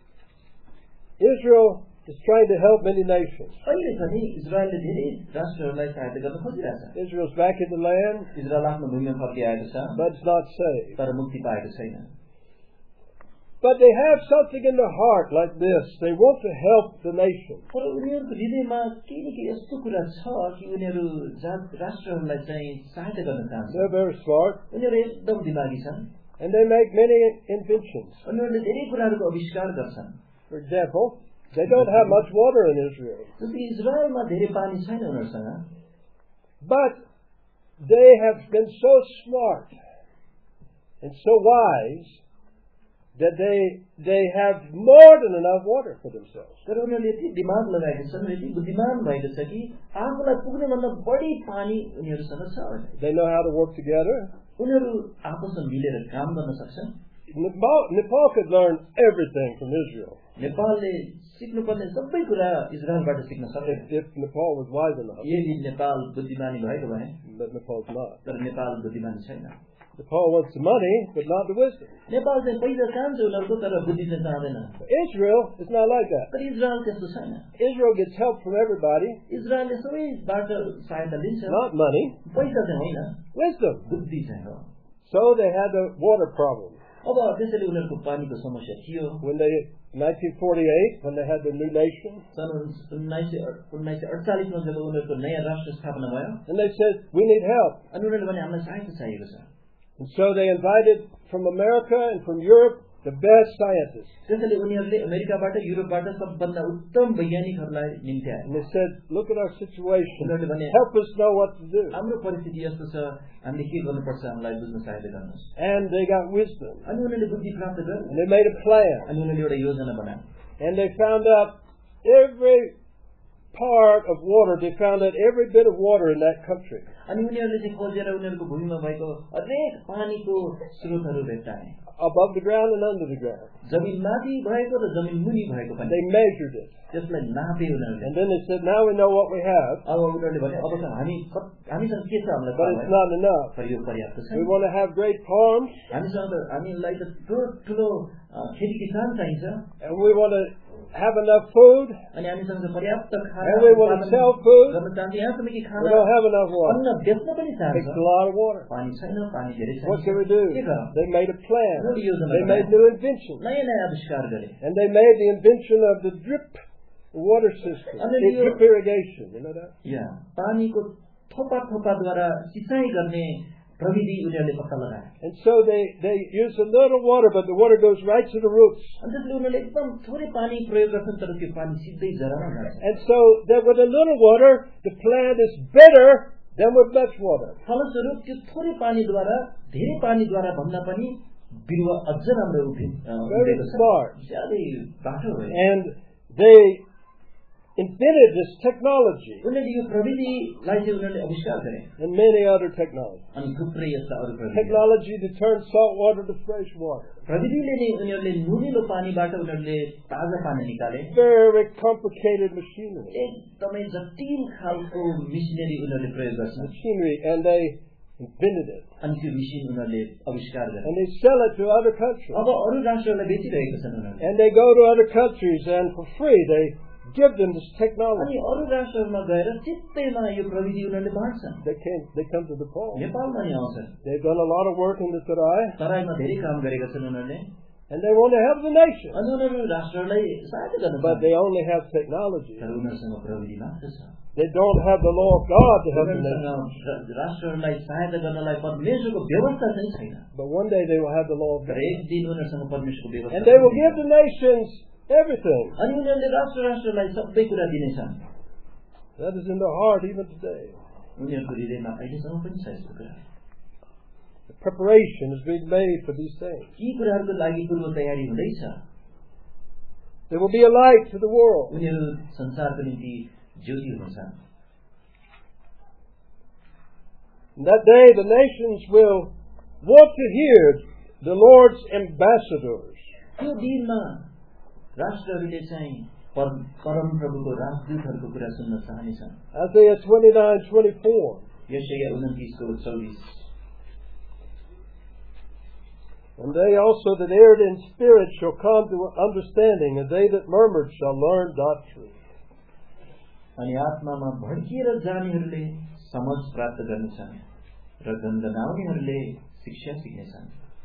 Speaker 1: Israel is trying to help many nations.
Speaker 2: अहिले पनि इजरायलले धेरै राष्ट्रहरूलाई सहायता गर्न खोजिरहेछ।
Speaker 1: Israel's back in the land,
Speaker 2: Israel आफ्नो भूमिमा फर्किआएको छ,
Speaker 1: but it's not saved.
Speaker 2: तर मुक्ति पाएको छैन।
Speaker 1: But they have something in their heart like this. They want to help the nation.
Speaker 2: तर उनीहरूको हृदयमा केही न केही यस्तो कुरा छ कि उनीहरू जात राष्ट्रहरूलाई चाहिँ सहायता गर्न चाहन्छन्।
Speaker 1: They're very smart.
Speaker 2: उनीहरू एकदम दिमागी छन्।
Speaker 1: And they make many inventions.
Speaker 2: उनीहरूले धेरै कुराहरूको आविष्कार गर्छन्।
Speaker 1: For example, they don't have much water in Israel.
Speaker 2: जस्तै इजरायलमा धेरै पानी छैन उनीहरूसँग।
Speaker 1: But they have been so smart and so wise that they they have more than enough water for themselves.
Speaker 2: तर उनीहरूले यति दिमाग लगाएका छन्, यति बुद्धिमान भएको छ कि आफूलाई पुग्ने भन्दा बढी पानी उनीहरूसँग छ।
Speaker 1: They know how to work together.
Speaker 2: उनीहरू आपसमा मिलेर काम गर्न सक्छन्।
Speaker 1: Nepal, Nepal could learn everything from Israel
Speaker 2: नेपालले सिक्नुपर्ने सबै कुरा इजरायलबाट सिक्न सक्छ
Speaker 1: if, if Nepal was wise enough.
Speaker 2: यदि नेपाल बुद्धिमानी भएको भए।
Speaker 1: But Nepal's not.
Speaker 2: तर नेपाल बुद्धिमानी छैन।
Speaker 1: Nepal wants the money, but not the wisdom.
Speaker 2: Nepal चाहिँ पैसा चाहन्छ उनीहरूको, तर बुद्धि चाहिँ चाहँदैन।
Speaker 1: Israel is not like that.
Speaker 2: तर इजरायल त्यस्तो छैन।
Speaker 1: Israel gets help from everybody.
Speaker 2: इजरायलले सबैबाट सहायता लिन्छ।
Speaker 1: Not money,
Speaker 2: पैसा चाहिँ होइन,
Speaker 1: wisdom.
Speaker 2: बुद्धि चाहिँ हो।
Speaker 1: So they had a water problem.
Speaker 2: अब त्यसैले उनीहरूको पानीको समस्या थियो।
Speaker 1: When they, nineteen forty-eight, when they had the new nation,
Speaker 2: सन् उन्नाइस सय उन्नाइस सय अडचालिसमा जब उनीहरूको नयाँ राष्ट्र स्थापना भयो,
Speaker 1: and they said, we need help.
Speaker 2: अनि उनीहरूले भने हामीलाई सहायता चाहिएको छ।
Speaker 1: And so they invited from America and from Europe the best scientists.
Speaker 2: त्यसैले उनीहरूले अमेरिकाबाट युरोपबाट सबभन्दा उत्तम वैज्ञानिकहरूलाई निम्त्याए।
Speaker 1: And they said, look at our situation.
Speaker 2: उनीहरूले भने
Speaker 1: Help us know what to do.
Speaker 2: हाम्रो परिस्थिति यस्तो छ, हामीले के गर्नुपर्छ हामीलाई बुझ्न सहायता गर्नुहोस्।
Speaker 1: And they got wisdom.
Speaker 2: अनि उनीहरूले बुद्धि प्राप्त गरे।
Speaker 1: And they made a plan.
Speaker 2: अनि उनीहरूले एउटा योजना बनाए।
Speaker 1: And they found out every part of water, they found out every bit of water in that country.
Speaker 2: अनि उनीहरूले चाहिँ खोजेर उनीहरूको भूमिमा भएको हरेक पानीको स्रोतहरू भेट्टाए।
Speaker 1: Above the ground and under the ground.
Speaker 2: जमिन माथि भएको र जमिन मुनि भएको पनि।
Speaker 1: They measured it.
Speaker 2: त्यसलाई नापे उनीहरूले।
Speaker 1: And then they said, now we know what we have.
Speaker 2: अब उनीहरूले भने अब त हामी हामीसँग के छ हामीलाई
Speaker 1: But it's not enough.
Speaker 2: तर यो पर्याप्त छैन।
Speaker 1: We want to have great farms.
Speaker 2: हामीसँग त हामीलाई त ठुलो ठुलो खेती किसान चाहिन्छ।
Speaker 1: And we want to have enough food.
Speaker 2: अनि हामीसँग त पर्याप्त खाना
Speaker 1: And we want to sell food.
Speaker 2: गर्न चाहन्छ। यहाँसम्म कि
Speaker 1: We
Speaker 2: खाना
Speaker 1: don't have enough water.
Speaker 2: अन्न बेच्न पनि
Speaker 1: It
Speaker 2: चाहन्छ।
Speaker 1: takes a lot of water.
Speaker 2: पानी छैन, पानी धेरै छैन।
Speaker 1: What can we do?
Speaker 2: के गरौँ?
Speaker 1: They made a plan.
Speaker 2: उनीहरूले योजना
Speaker 1: They
Speaker 2: बनाए।
Speaker 1: made new inventions.
Speaker 2: नयाँ नयाँ आविष्कार गरे।
Speaker 1: And they made the invention of the drip water system.
Speaker 2: And then
Speaker 1: The
Speaker 2: you-
Speaker 1: drip irrigation. You know that?
Speaker 2: या पानीको थोपा थोपाद्वारा सिँचाइ गर्ने प्रविधि उनीहरूले पत्ता लगाए।
Speaker 1: And so they, they use a little water, but the water goes right to the roots.
Speaker 2: अनि त्यसले उनीहरूले एकदम थोरै पानी प्रयोग गर्छन्, तर त्यो पानी सिधै जरामा जान्छ।
Speaker 1: And so that with a little water, the plant is better than with much water.
Speaker 2: फलस्वरूप त्यो थोरै पानीद्वारा धेरै पानीद्वारा भन्दा पनि बिरुवा अझ राम्रो उठेको छ। ज्यादै बाटो हो।
Speaker 1: And they invented this technology
Speaker 2: उनीहरूले यो प्रविधिलाई चाहिँ उनीहरूले आविष्कार गरे।
Speaker 1: and many other technologies.
Speaker 2: अनि थुप्रै यस्ता अरू प्रविधि
Speaker 1: Technology to turn salt water to fresh water.
Speaker 2: प्रविधिले नै उनीहरूले नुनिलो पानीबाट उनीहरूले ताजा पानी निकाले।
Speaker 1: Very complicated machinery.
Speaker 2: एकदमै जटिल खालको मिसिनरी उनीहरूले प्रयोग गर्छन्।
Speaker 1: Machinery, and they invented it.
Speaker 2: अनि त्यो मिसिन उनीहरूले आविष्कार गरे।
Speaker 1: And they sell it to other countries.
Speaker 2: अब अरू राष्ट्रहरूलाई बेचिरहेका छन् उनीहरूले।
Speaker 1: And they go to other countries and for free they give them this technology.
Speaker 2: अनि अरू राष्ट्रहरूमा गएर चित्तैमा यो प्रविधि उनीहरूले बाँड्छन्।
Speaker 1: They came, they come to the Nepal.
Speaker 2: नेपालमा नि आउँछन्।
Speaker 1: They've done a lot of work in the Tarai.
Speaker 2: तराईमा धेरै काम गरेका छन् उनीहरूले।
Speaker 1: And they want to help the nation.
Speaker 2: अनि उनीहरू राष्ट्रलाई सहायता गर्न
Speaker 1: But they only have technology.
Speaker 2: तर उनीहरूसँग प्रविधि मात्र छ।
Speaker 1: They don't have the law of God to help the nation.
Speaker 2: राष्ट्रहरूलाई सहायता गर्नलाई परमेश्वरको व्यवस्था चाहिँ छैन।
Speaker 1: But one day they will have the law of
Speaker 2: तर
Speaker 1: God.
Speaker 2: एक दिन उनीहरूसँग परमेश्वरको व्यवस्था
Speaker 1: And they will give the nations everything.
Speaker 2: अनि उनीहरूले राष्ट्र राष्ट्रलाई सबै कुरा दिनेछन्।
Speaker 1: That is in their heart even today.
Speaker 2: उनीहरूको हृदयमा अहिलेसम्म पनि छ यस्तो कुरा।
Speaker 1: The preparation is being made for these things.
Speaker 2: यी कुराहरूको लागि पूर्व तयारी हुँदैछ।
Speaker 1: They will be a light to the world.
Speaker 2: उनीहरू संसारको निम्ति ज्योति हुनेछन्।
Speaker 1: And that day the nations will want to hear the Lord's ambassadors.
Speaker 2: त्यो दिनमा राष्ट्रहरूले चाहिँ परम प्रभुको राजदूतहरूको कुरा सुन्न चाहनेछन्।
Speaker 1: Isaiah twenty-nine twenty-four.
Speaker 2: यशाया उन्तीस को चौबीस।
Speaker 1: And they also that erred in spirit shall come to understanding, and they that murmured shall learn doctrine.
Speaker 2: अनि आत्मामा भड्किएर जानेहरूले समझ प्राप्त गर्नेछन् र गन्धनाउनेहरूले शिक्षा सिक्नेछन्।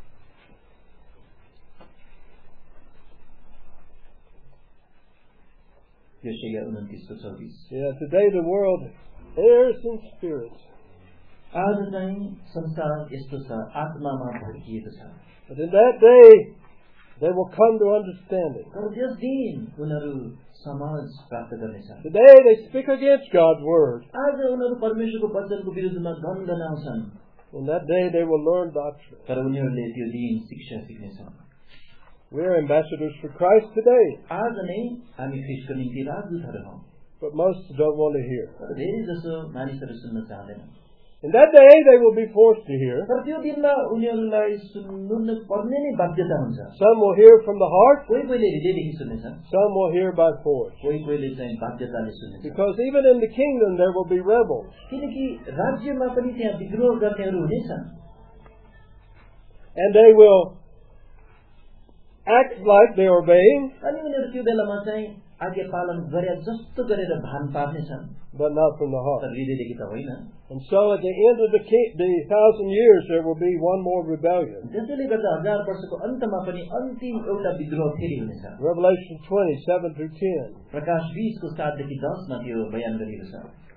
Speaker 2: यशाया उन्तीस को चौबीस।
Speaker 1: Yeah, today the world errs in spirit.
Speaker 2: आज चाहिँ संसार यस्तो छ, आत्मामा भड्किएको छ।
Speaker 1: But in that day they will come to understanding.
Speaker 2: तर त्यस दिन उनीहरू समझ प्राप्त गर्नेछन्।
Speaker 1: Today they speak against God's word.
Speaker 2: आज उनीहरू परमेश्वरको वचनको विरुद्धमा गन्धनाउँछन्।
Speaker 1: In that day they will learn doctrine.
Speaker 2: तर उनीहरूले त्यो दिन शिक्षा सिक्नेछन्।
Speaker 1: We are ambassadors for Christ today.
Speaker 2: आज नै हामी ख्रीष्टको निम्ति राजदूतहरू हौं।
Speaker 1: But most don't want to hear.
Speaker 2: तर धेरै जसो मानिसहरू सुन्न चाहँदैनन्।
Speaker 1: In that day they will be forced to hear.
Speaker 2: तर त्यो दिनमा उनीहरूलाई सुन्नु पर्ने नै बाध्यता हुन्छ।
Speaker 1: Some will hear from the heart.
Speaker 2: कोही कोहीले हृदयदेखि सुन्नेछन्।
Speaker 1: Some will hear by force.
Speaker 2: कोही कोहीले चाहिँ बाध्यताले सुन्नेछन्।
Speaker 1: Because even in the kingdom there will be rebels.
Speaker 2: किनकि राज्यमा पनि त्यहाँ विद्रोह गर्नेहरू हुनेछन्।
Speaker 1: And they will act like they are obeying.
Speaker 2: अनि उनीहरू त्यो बेलामा चाहिँ आज्ञा पालन गरे जस्तो गरेर भान पार्नेछन्।
Speaker 1: But not from the heart.
Speaker 2: तर हृदयदेखि त होइन।
Speaker 1: And so at the end of the, king, the thousand years there will be one more rebellion.
Speaker 2: त्यसैले गर्दा हजार वर्षको अन्तमा पनि अन्तिम एउटा विद्रोह फेरि हुनेछ।
Speaker 1: Revelation twenty, seven through ten.
Speaker 2: प्रकाश बीस को सात देखि दस मा त्यो बयान गरिएको छ।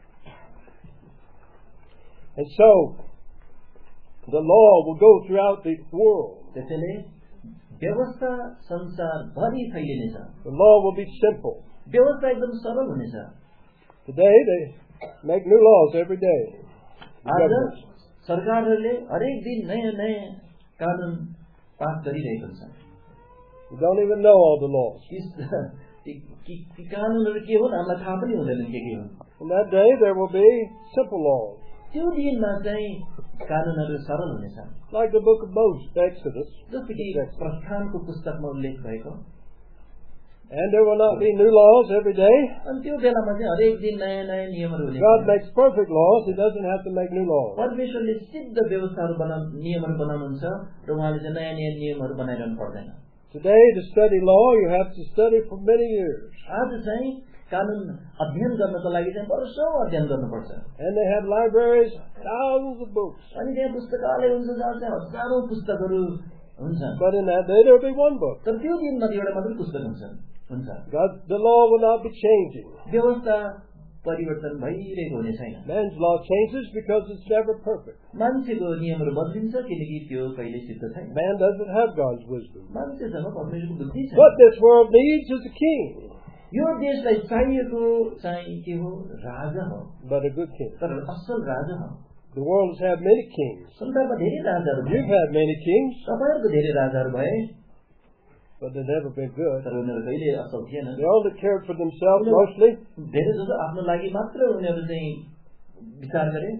Speaker 1: And so the law will go throughout the world.
Speaker 2: त्यसैले व्यवस्था संसार भरि फैलिनेछ।
Speaker 1: The law will be simple.
Speaker 2: व्यवस्था एकदम सरल हुनेछ।
Speaker 1: Today they make new laws every day.
Speaker 2: आज सरकारहरूले हरेक दिन नयाँ नयाँ कानून पास गरिरहेको छ।
Speaker 1: You don't even know all the laws.
Speaker 2: ती कानूनहरू के हुन् हामीलाई थाहा पनि हुँदैन के के हुन्।
Speaker 1: In that day there will be simple laws.
Speaker 2: त्यो दिनमा चाहिँ कानूनहरू सरल हुनेछ।
Speaker 1: Like the book of Moses, Exodus.
Speaker 2: जस्तो कि प्रस्थानको पुस्तकमा उल्लेख भएको।
Speaker 1: And there will not be new laws every day.
Speaker 2: अनि त्यो बेलामा चाहिँ हरेक दिन नयाँ नयाँ नियमहरू हुनेछ।
Speaker 1: God makes perfect laws. He doesn't have to make new laws.
Speaker 2: परमेश्वरले सिद्ध व्यवस्थाहरू बनाउनु नियमहरू बनाउनुहुन्छ र उहाँले चाहिँ नयाँ नयाँ नियमहरू बनाइरहनु पर्दैन।
Speaker 1: Today to study law you have to study for many years.
Speaker 2: आज चाहिँ कानून अध्ययन गर्नको लागि चाहिँ वर्षौं अध्ययन गर्नुपर्छ।
Speaker 1: And they have libraries, thousands of books.
Speaker 2: अनि त्यहाँ पुस्तकालय हुन्छ जहाँ चाहिँ हजारौं पुस्तकहरू हुन्छ।
Speaker 1: But in that day there will be one book.
Speaker 2: तर त्यो दिनमा एउटा मात्र पुस्तक हुन्छ हुन्छ।
Speaker 1: God, the law will not be changing.
Speaker 2: व्यवस्था परिवर्तन भइरहेको हुने छैन।
Speaker 1: Man's law changes because it's never perfect.
Speaker 2: मान्छेको नियमहरू बदलिन्छ किनकि त्यो कहिले सिद्ध छैन।
Speaker 1: Man doesn't have God's wisdom.
Speaker 2: मान्छेसँग परमेश्वरको बुद्धि छ।
Speaker 1: What this world needs is a king.
Speaker 2: यो देशलाई चाहिएको चाहिँ के हो? राजा हो,
Speaker 1: but a good king.
Speaker 2: तर असल राजा हो।
Speaker 1: The world has had many kings.
Speaker 2: संसारमा धेरै राजाहरू भए,
Speaker 1: You've had many kings,
Speaker 2: तपाईहरुको धेरै राजाहरू भए,
Speaker 1: but they've never been good.
Speaker 2: तर उनीहरू कहिले असल थिएनन्।
Speaker 1: They only cared for themselves mostly.
Speaker 2: धेरै जसो आफ्नो लागि मात्र उनीहरू चाहिँ विचार गरे।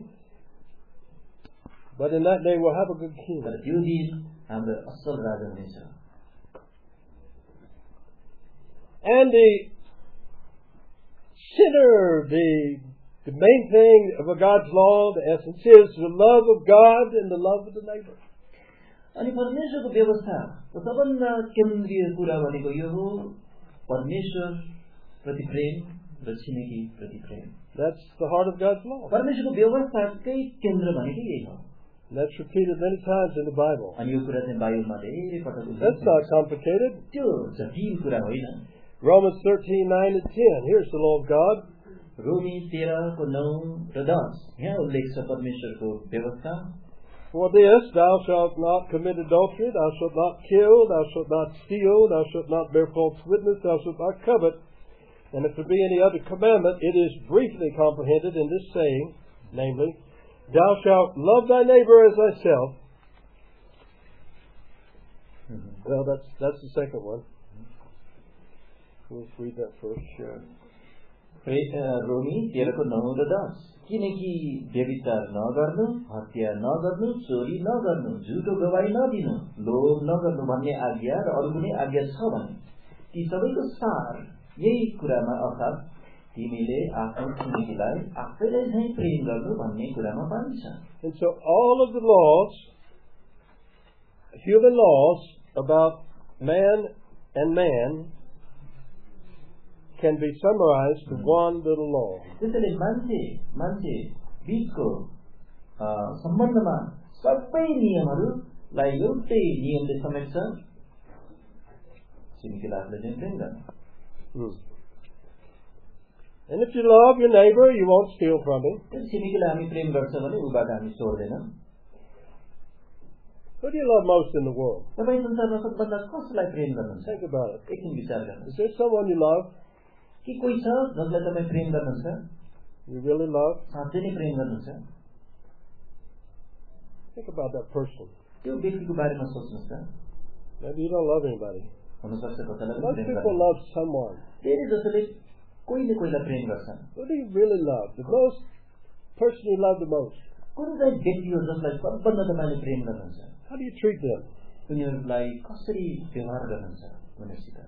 Speaker 1: But in that day we'll have a good king.
Speaker 2: तर त्यो दिन हाम्रो असल राजा हुनेछ।
Speaker 1: And the sinner, the the main thing of a God's law, the essence is the love of God and the love of the neighbor.
Speaker 2: अनि परमेश्वरको व्यवस्था सबभन्दा केन्द्रीय कुरा भनेको यो हो, परमेश्वर प्रति प्रेम र छिमेकी प्रति प्रेम।
Speaker 1: That's the heart of God's law.
Speaker 2: परमेश्वरको व्यवस्थाकै केन्द्र भनेको यही हो।
Speaker 1: That's repeated many times in the Bible.
Speaker 2: अनि यो कुरा चाहिँ बाइबलमा धेरै पटक उल्लेख
Speaker 1: That's not complicated.
Speaker 2: त्यो जटिल कुरा होइन।
Speaker 1: Romans thirteen, nine and ten. Here's the law of God.
Speaker 2: रोमी तेह्र को नौ र दस यहाँ उल्लेख छ परमेश्वरको व्यवस्था।
Speaker 1: For this, thou shalt not commit adultery, thou shalt not kill, thou shalt not steal, thou shalt not bear false witness, thou shalt not covet. And if there be any other commandment, it is briefly comprehended in this saying, namely, thou shalt love thy neighbor as thyself. Mm-hmm. Well, that's that's the second one. Let's read that first. Sure.
Speaker 2: रोमी तेह्र को नौ र दस, किनकि व्यभिचार नगर्नु, हत्या नगर्नु, चोरी नगर्नु, झुटो गवाही नदिनु, लोभ नगर्नु भन्ने आज्ञा र अरू कुनै आज्ञा छ भने ती सबैको सार यही कुरामा अर्थात् तिमीले आफ्नो छिमेकीलाई आफैलाई झैं प्रेम गर्नु भन्ने कुरामा पाइन्छ।
Speaker 1: And so all of the laws, human laws about man and man, can be summarized to one little law.
Speaker 2: त्यसैले मान्छे मान्छे बीचको सम्बन्धमा सबै नियमहरूलाई एउटै नियमले समेट्छ, छिमेकीलाई आफूलाई झैं प्रेम गर्नु।
Speaker 1: And if you love your neighbor, you won't steal from him.
Speaker 2: छिमेकीलाई हामी प्रेम गर्छ भने उबाट हामी चोर्दैनौँ।
Speaker 1: Who do you love most in the world?
Speaker 2: तपाईं संसारमा सबभन्दा कसलाई प्रेम गर्नुहुन्छ?
Speaker 1: Think about it.
Speaker 2: एकछिन विचार गर्नुहोस्।
Speaker 1: Is there someone you love?
Speaker 2: कि कोही छ जसलाई तपाईं प्रेम गर्नुहुन्छ?
Speaker 1: You really love?
Speaker 2: साँच्चै नै प्रेम गर्नुहुन्छ?
Speaker 1: Think about that person.
Speaker 2: त्यो व्यक्तिको बारेमा सोच्नुहोस् त।
Speaker 1: Maybe you don't love anybody.
Speaker 2: हुनसक्छ कसैलाई
Speaker 1: Most
Speaker 2: प्रेम
Speaker 1: people
Speaker 2: गर्नु।
Speaker 1: love someone.
Speaker 2: धेरै जसोले कोहीले कोहीलाई प्रेम गर्छन्।
Speaker 1: Who do you really love? The most person you love the most.
Speaker 2: कुन चाहिँ व्यक्ति हो जसलाई सबभन्दा तपाईले प्रेम गर्नुहुन्छ?
Speaker 1: How do you treat them?
Speaker 2: उनीहरूलाई कसरी व्यवहार गर्नुहुन्छ उनीहरुसित?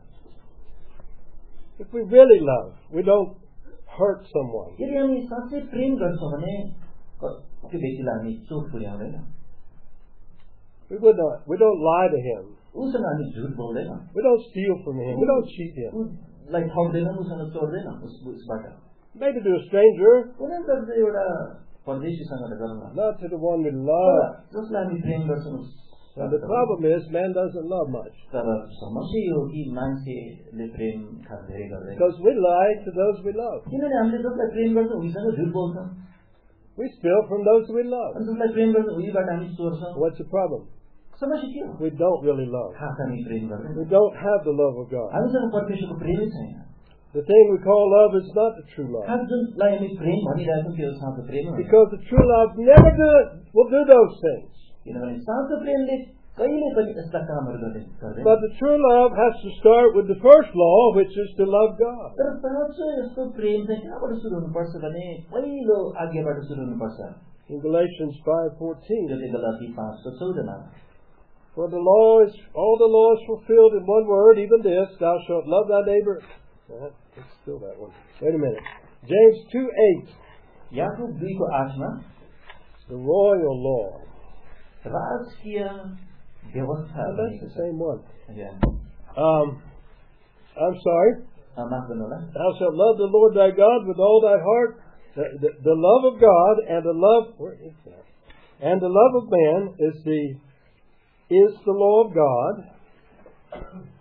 Speaker 1: If we really love, we don't hurt someone.
Speaker 2: यदि हामी साँच्चै प्रेम गर्छौं भने त्यो व्यक्तिलाई हामी चोट पुर्याउँदैन।
Speaker 1: We would not. We don't lie to him.
Speaker 2: उसँग हामी झुट बोल्दैन।
Speaker 1: We don't steal from him. We don't cheat him.
Speaker 2: उसलाई ठग्दैनौं, उसँग चोर्दैन उसबाट।
Speaker 1: Maybe to a stranger.
Speaker 2: कुनै त एउटा परदेशीसँग त गरौँ न।
Speaker 1: Not to the one we love.
Speaker 2: जसलाई हामी प्रेम गर्छौं।
Speaker 1: And the problem is, man doesn't love much.
Speaker 2: तर समस्या यो हो कि मान्छेले प्रेम खास धेरै गर्दैन।
Speaker 1: Because we lie to those we love.
Speaker 2: किनभने हामीले जसलाई प्रेम गर्छौं उनीसँग झुट बोल्छौं।
Speaker 1: We steal from those we love.
Speaker 2: अनि जसलाई प्रेम गर्छौं उनीबाट हामी चोर्छौं।
Speaker 1: What's the problem?
Speaker 2: समस्या के हो?
Speaker 1: We don't really love.
Speaker 2: खास हामी प्रेम गर्दैनौं।
Speaker 1: We don't have the love of God.
Speaker 2: हामीसँग परमेश्वरको प्रेमै छैन।
Speaker 1: The thing we call love is not the true love.
Speaker 2: खास जुनलाई हामी प्रेम भनिरहेछौं त्यो साँचो प्रेम हो।
Speaker 1: Because the true love never do it, will do those things.
Speaker 2: किनभने साँचो प्रेमले कहिले पनि यस्ता कामहरू गर्दैन।
Speaker 1: But the true love has to start with the first law, which is to love God.
Speaker 2: तर साँचो यस्तो प्रेम चाहिँ कहाँबाट सुरु हुनुपर्छ भने पहिलो आज्ञाबाट सुरु हुनुपर्छ।
Speaker 1: In Galatians five fourteen.
Speaker 2: जति गलाती पाँच को चौध मा।
Speaker 1: For the law is, all the law is fulfilled in one word, even this, thou shalt love thy neighbor. Uh, let's still that one. Wait a minute. James two eight.
Speaker 2: याकूब दुई को आठ मा।
Speaker 1: The royal law.
Speaker 2: राजकीय व्यवस्था।
Speaker 1: Oh, that's the same one.
Speaker 2: Yeah.
Speaker 1: Um, I'm sorry.
Speaker 2: माफ गर्नु होला।
Speaker 1: Thou shalt love the Lord thy God with all thy heart. The, the, the love of God and the love, where is that? And the love of man is the is the law of God. I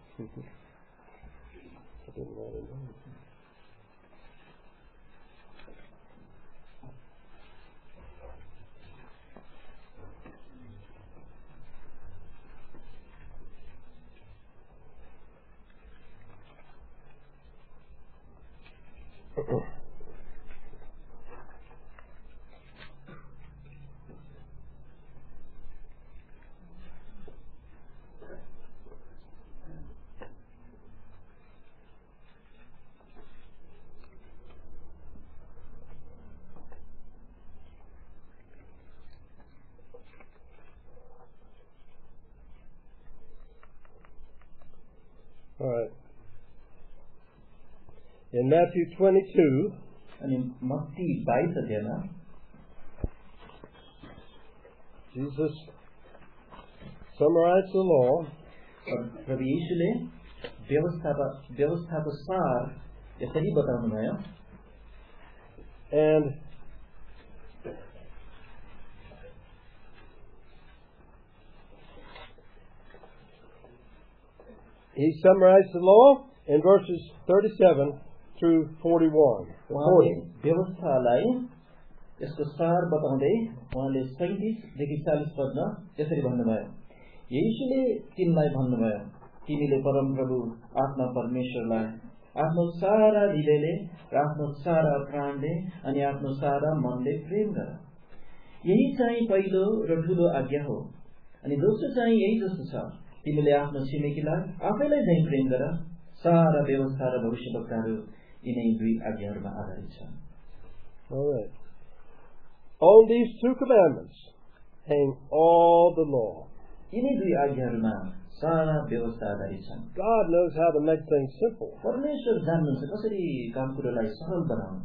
Speaker 1: didn't write it down. in Matthew twenty-two,
Speaker 2: अनि मत्ती बाइस अध्यायमा
Speaker 1: Jesus summarized the law.
Speaker 2: प्रभु येशूले व्यवस्थाको व्यवस्थाको सार यसरी बताउनु भयो.
Speaker 1: And he summarized the law in verses thirty-seven through forty-one.
Speaker 2: उहाँले व्यवस्थालाई यसको सार बताउँदै उहाँले सैंतीस देखि चालीस पदमा यसरी भन्नुभयो. येशूले तिमीलाई भन्नुभयो, तिमीले परमप्रभु आफ्ना परमेश्वरलाई आफ्नो सारा हृदयले र आफ्नो सारा प्राणले अनि आफ्नो सारा मनले प्रेम गर. यही चाहिँ पहिलो र ठूलो आज्ञा हो. अनि दोस्रो चाहिँ यही जस्तो छ, तिमीले आफ्नो छिमेकीलाई आफैलाई झैं प्रेम गर. सारा व्यवस्था र भविष्यवक्ताहरू यिनै दुई आज्ञाहरूमा आधारित छन्.
Speaker 1: All right. On these two commandments hang all the law.
Speaker 2: यिनै दुई आज्ञाहरूमा सारा व्यवस्था आधारित छन्.
Speaker 1: God knows how to make things simple.
Speaker 2: परमेश्वर जान्नुहुन्छ कसरी काम कुरालाई सरल बनाउनु.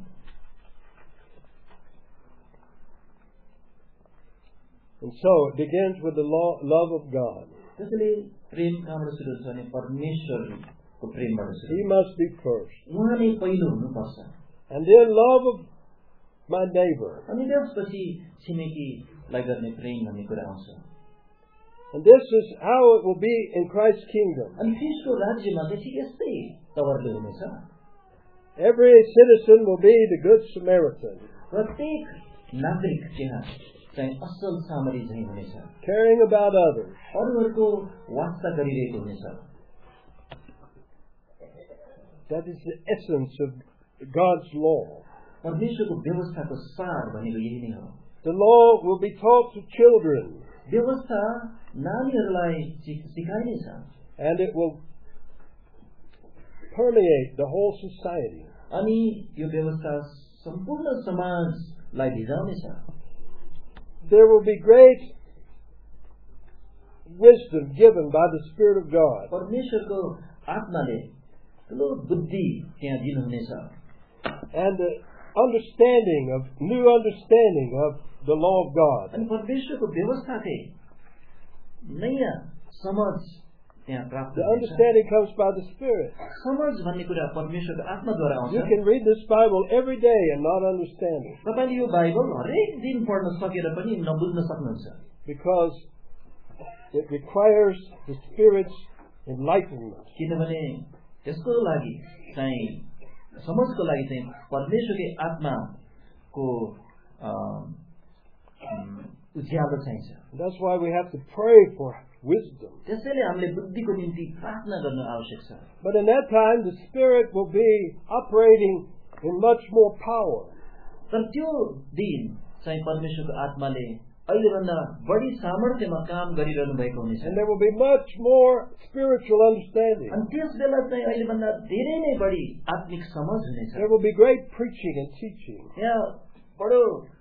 Speaker 1: And so it begins with the law, love of God.
Speaker 2: त्यसैले प्रेम कहाँबाट सुरु हुन्छ भने परमेश्वरको प्रेमबाट सुरु.
Speaker 1: He must be first.
Speaker 2: उहाँ नै पहिलो हुनुपर्छ.
Speaker 1: And then love of my neighbor.
Speaker 2: अनि त्यसपछि छिमेकीलाई गर्ने प्रेम भन्ने कुरा आउँछ.
Speaker 1: And this is how it will be in Christ's kingdom.
Speaker 2: अनि ख्रीष्टको राज्यमा चाहिँ ठिक यस्तै तवरले हुनेछ.
Speaker 1: Every citizen will be the good Samaritan.
Speaker 2: प्रत्येक नागरिक त्यहाँ चाहिँ असल सामरी झैं हुनेछ.
Speaker 1: Caring about others.
Speaker 2: अरूहरूको वास्ता गरिरहेको हुनेछ.
Speaker 1: That is the essence of God's law.
Speaker 2: परमेश्वरको व्यवस्थाको सार भनेको यही नै हो.
Speaker 1: The law will be taught to children.
Speaker 2: व्यवस्था नानीहरूलाई सिकाइनेछ.
Speaker 1: And it will permeate the whole society.
Speaker 2: अनि यो व्यवस्था सम्पूर्ण समाजलाई भिजाउनेछ.
Speaker 1: There will be great wisdom given by the Spirit of God.
Speaker 2: परमेश्वरको आत्माले ठुलो बुद्धि त्यहाँ दिनुहुनेछ.
Speaker 1: And the understanding of, new understanding of the law of God.
Speaker 2: अनि परमेश्वरको व्यवस्थाकै नयाँ समझ त्यहाँ प्राप्त
Speaker 1: The
Speaker 2: हुन्छ.
Speaker 1: understanding comes by the Spirit.
Speaker 2: समझ भन्ने कुरा परमेश्वरको आत्माद्वारा
Speaker 1: You
Speaker 2: आउँछ.
Speaker 1: can read this Bible every day and not understand it.
Speaker 2: तपाईले यो बाइबल हरेक दिन पढ्न सकेर पनि नबुझ्न सक्नुहुन्छ.
Speaker 1: Because it requires the Spirit's enlightenment.
Speaker 2: किनभने त्यसको लागि चाहिँ समझको लागि चाहिँ परमेश्वरकै आत्माको उज्यालो चाहिन्छ.
Speaker 1: That's why we have to pray for wisdom.
Speaker 2: त्यसैले हामीले बुद्धिको निम्ति प्रार्थना गर्न आवश्यक छ.
Speaker 1: But in that time, the Spirit will be operating in much more power.
Speaker 2: तर त्यो दिन चाहिँ परमेश्वरको आत्माले अहिलेभन्दा बढी सामर्थ्यमा काम गरिरहनु भएको हुनेछ.
Speaker 1: And there will be much more spiritual understanding.
Speaker 2: अनि त्यस बेला चाहिँ अहिलेभन्दा धेरै नै बढी आत्मिक समझ हुनेछ.
Speaker 1: There will be great preaching and teaching.
Speaker 2: यहाँ बडो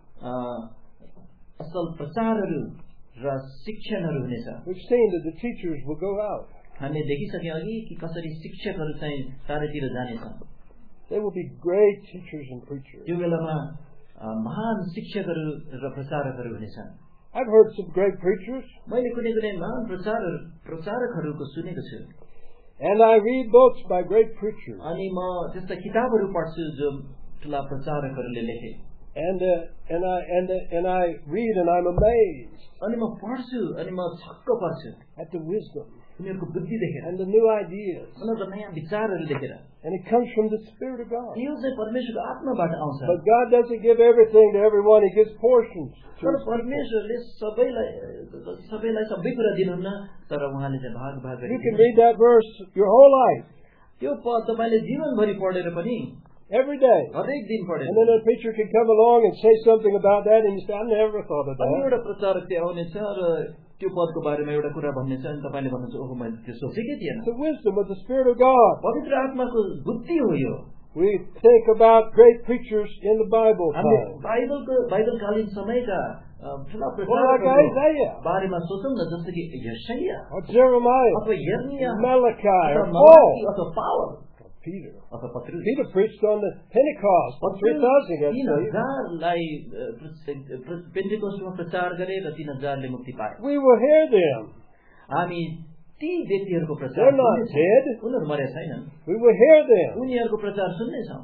Speaker 2: असल प्रचारहरू र शिक्षणहरू हुनेछ.
Speaker 1: We've seen that the teachers will go out.
Speaker 2: हामीले देखिसके अघि कि कसरी शिक्षकहरू चाहिँ चारैतिर जानेछन्.
Speaker 1: There will be great teachers and preachers.
Speaker 2: त्यो बेलामा महान शिक्षकहरू र प्रचारकहरू हुनेछन्.
Speaker 1: I've heard some great preachers.
Speaker 2: मैले कुनै कुनै महान प्रचारहरू प्रचारकहरूको सुनेको छु.
Speaker 1: And I read books by great preachers.
Speaker 2: अनि म त्यस्ता किताबहरू पढ्छु जो ठुला प्रचारकहरूले लेखे.
Speaker 1: And uh, and I and uh, and I read and I'm amazed.
Speaker 2: अनि म पढ्छु अनि म छक्क पर्छु
Speaker 1: At the wisdom.
Speaker 2: उनीहरूको बुद्धि देखेर.
Speaker 1: And the new ideas.
Speaker 2: उनीहरूको नयाँ विचारहरू देखेर.
Speaker 1: And it comes from the Spirit of God.
Speaker 2: यो चाहिँ परमेश्वरको आत्माबाट आउँछ.
Speaker 1: But God doesn't give everything to everyone. He gives portions.
Speaker 2: तर परमेश्वरले सबैलाई सबैलाई सबै कुरा दिनुहुन्न, तर उहाँले चाहिँ भाग भाग गरी.
Speaker 1: You can read that verse your whole life.
Speaker 2: त्यो पद तपाईले जीवनभरि पढेर पनि
Speaker 1: every day.
Speaker 2: हरेक दिन पढेर.
Speaker 1: And then a preacher can come along and say something about that and you say, I never thought of
Speaker 2: अनि
Speaker 1: that.
Speaker 2: एउटा प्रचारक त्यहाँ आउनेछ र त्यो पदको बारेमा एउटा कुरा भन्नेछ अनि तपाईले भन्नुहुन्छ ओहो मैले त्यो सोचेकै थिएन.
Speaker 1: The wisdom of the Spirit of God.
Speaker 2: पवित्र आत्माको बुद्धि हो यो.
Speaker 1: We think about great preachers in the Bible
Speaker 2: हामीले
Speaker 1: time.
Speaker 2: बाइबलको बाइबलकालीन समयका ठुला
Speaker 1: Well, like
Speaker 2: प्रचारकहरूको
Speaker 1: Isaiah,
Speaker 2: बारेमा सोचौँ न, जस्तो कि यशाया
Speaker 1: or Jeremiah,
Speaker 2: अथवा यर्मिया
Speaker 1: Malachi,
Speaker 2: अथवा
Speaker 1: or
Speaker 2: मलाकी
Speaker 1: Paul.
Speaker 2: अथवा पावल.
Speaker 1: Peter.
Speaker 2: अथवा पत्रुस
Speaker 1: Peter preached on the Pentecost. three thousand got
Speaker 2: तीन
Speaker 1: saved.
Speaker 2: हजारलाई पेन्टेकोस्टमा प्रचार गरे र तीन हजारले मुक्ति पाए।
Speaker 1: We will hear them.
Speaker 2: हामी ती व्यक्तिहरूको प्रचार
Speaker 1: They're not dead.
Speaker 2: उनीहरू मरेका छैनन्।
Speaker 1: We will hear them.
Speaker 2: उनीहरूको प्रचार सुन्नेछौँ।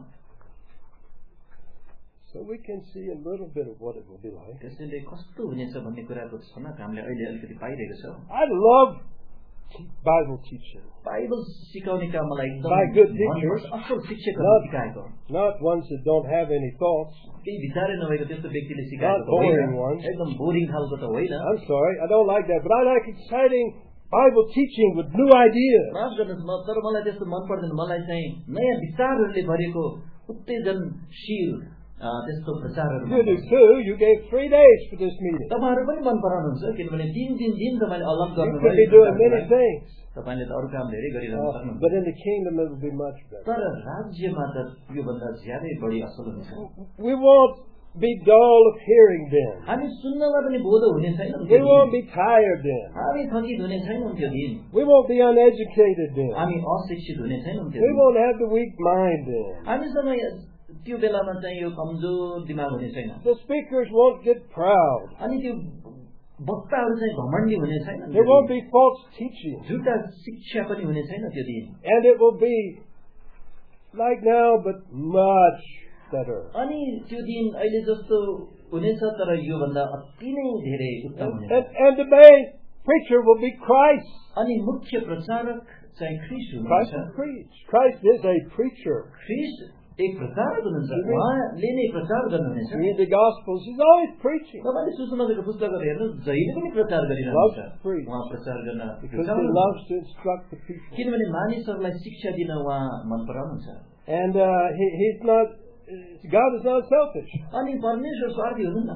Speaker 1: So we can see a little bit of what it will be like.
Speaker 2: त्यसैले कस्तो हुनेछ भन्ने कुराको छनक हामीले अहिले अलिकति पाइरहेको छौँ।
Speaker 1: I love Bible teaching.
Speaker 2: Bible सिकाउने काम मलाई एकदम
Speaker 1: By good teachers.
Speaker 2: असल शिक्षकहरूले सिकाएको।
Speaker 1: Not ones that don't have any thoughts.
Speaker 2: केही विचारै नभएको त्यस्तो व्यक्तिले
Speaker 1: Not
Speaker 2: सिकाएको
Speaker 1: boring
Speaker 2: होइन।
Speaker 1: ones.
Speaker 2: एकदम बोरिङ खालको त होइन।
Speaker 1: I'm sorry, I don't like that. But I like exciting Bible teaching with new ideas.
Speaker 2: माफ गर्नुहोस् म तर मलाई त्यस्तो मन पर्दैन। मलाई चाहिँ नयाँ विचारहरूले भरेको उत्तेजनशील त्यस्तो प्रचारहरू।
Speaker 1: You do too. You gave three days for this meeting.
Speaker 2: तपाईहरु पनि मन पराउनुहुन्छ किनभने तीन दिन दिन तपाईले अलग
Speaker 1: You
Speaker 2: गर्नुभयो।
Speaker 1: could be doing many things.
Speaker 2: तपाईले त अरु काम धेरै गरिरहनु
Speaker 1: Uh,
Speaker 2: सक्नुहुन्छ।
Speaker 1: but in the kingdom it will be much better.
Speaker 2: तर राज्यमा त यो भन्दा ज्यादै बढी असल हुन्छ।
Speaker 1: We won't be dull of hearing them.
Speaker 2: हामी सुन्नमा पनि बोध हुने छैन।
Speaker 1: We won't be tired then.
Speaker 2: हामी थकित हुने छैनौं त्यो दिन।
Speaker 1: We won't be uneducated then.
Speaker 2: हामी अशिक्षित हुने छैनौं त्यो
Speaker 1: We
Speaker 2: दिन।
Speaker 1: won't have the weak mind then.
Speaker 2: हामीसँग त्यो बेलामा चाहिँ यो कमजोर दिमाग हुने छैन।
Speaker 1: The speakers won't get proud.
Speaker 2: अनि त्यो वक्ताहरु चाहिँ घमण्डी हुने छैनन्।
Speaker 1: There won't be false teaching.
Speaker 2: झुटा शिक्षा पनि हुने छैन त्यो दिन।
Speaker 1: And it will be like now but much better.
Speaker 2: अनि त्यो दिन अहिले जस्तो हुनेछ तर यो भन्दा अति नै धेरै उत्तम हुनेछ।
Speaker 1: And, and the main preacher will be Christ.
Speaker 2: अनि मुख्य प्रचारक चाहिँ ख्रीष्ट
Speaker 1: Christ
Speaker 2: हुनुहुन्छ।
Speaker 1: will preach. Christ is a preacher.
Speaker 2: ख्रीष्ट एक प्रचारक हुनुहुन्छ। उहाँले नै प्रचार गर्नुहुनेछ।
Speaker 1: You read the Gospels, he's always preaching.
Speaker 2: तपाईले सुसमाचारको पुस्तकहरू हेर्नुहोस् जहिले पनि प्रचार गरिरहनुहुन्छ।
Speaker 1: Loves to preach.
Speaker 2: उहाँ प्रचार गर्न
Speaker 1: Because he loves to instruct the people.
Speaker 2: किनभने मानिसहरूलाई शिक्षा दिन उहाँ मन पराउनुहुन्छ।
Speaker 1: And uh, he, he's not, God is not selfish.
Speaker 2: अनि परमेश्वर स्वार्थी हुनुहुन्न।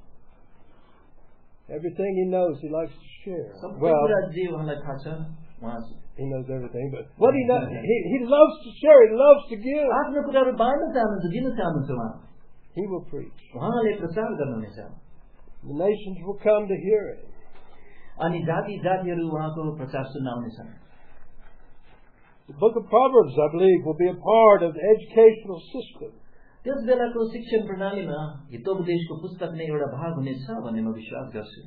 Speaker 1: Everything he knows, he likes to share.
Speaker 2: सबै
Speaker 1: Well,
Speaker 2: कुरा जे उहाँलाई थाहा छ उहाँ
Speaker 1: he knows everything, but what he does, he, he loves to share, he loves to give.
Speaker 2: आफ्नो कुराहरू बाँड्न चाहनुहुन्छ, दिन चाहनुहुन्छ उहाँ।
Speaker 1: He will preach.
Speaker 2: उहाँले प्रचार गर्नुहुनेछ।
Speaker 1: The nations will come to hear it.
Speaker 2: अनि जाति जातिहरू उहाँको प्रचार सुन्न आउनेछन्।
Speaker 1: The book of Proverbs, I believe, will be a part of the educational system.
Speaker 2: त्यस बेलाको शिक्षण प्रणालीमा हितोपदेशको पुस्तक नै एउटा भाग हुनेछ भन्ने म विश्वास गर्छु।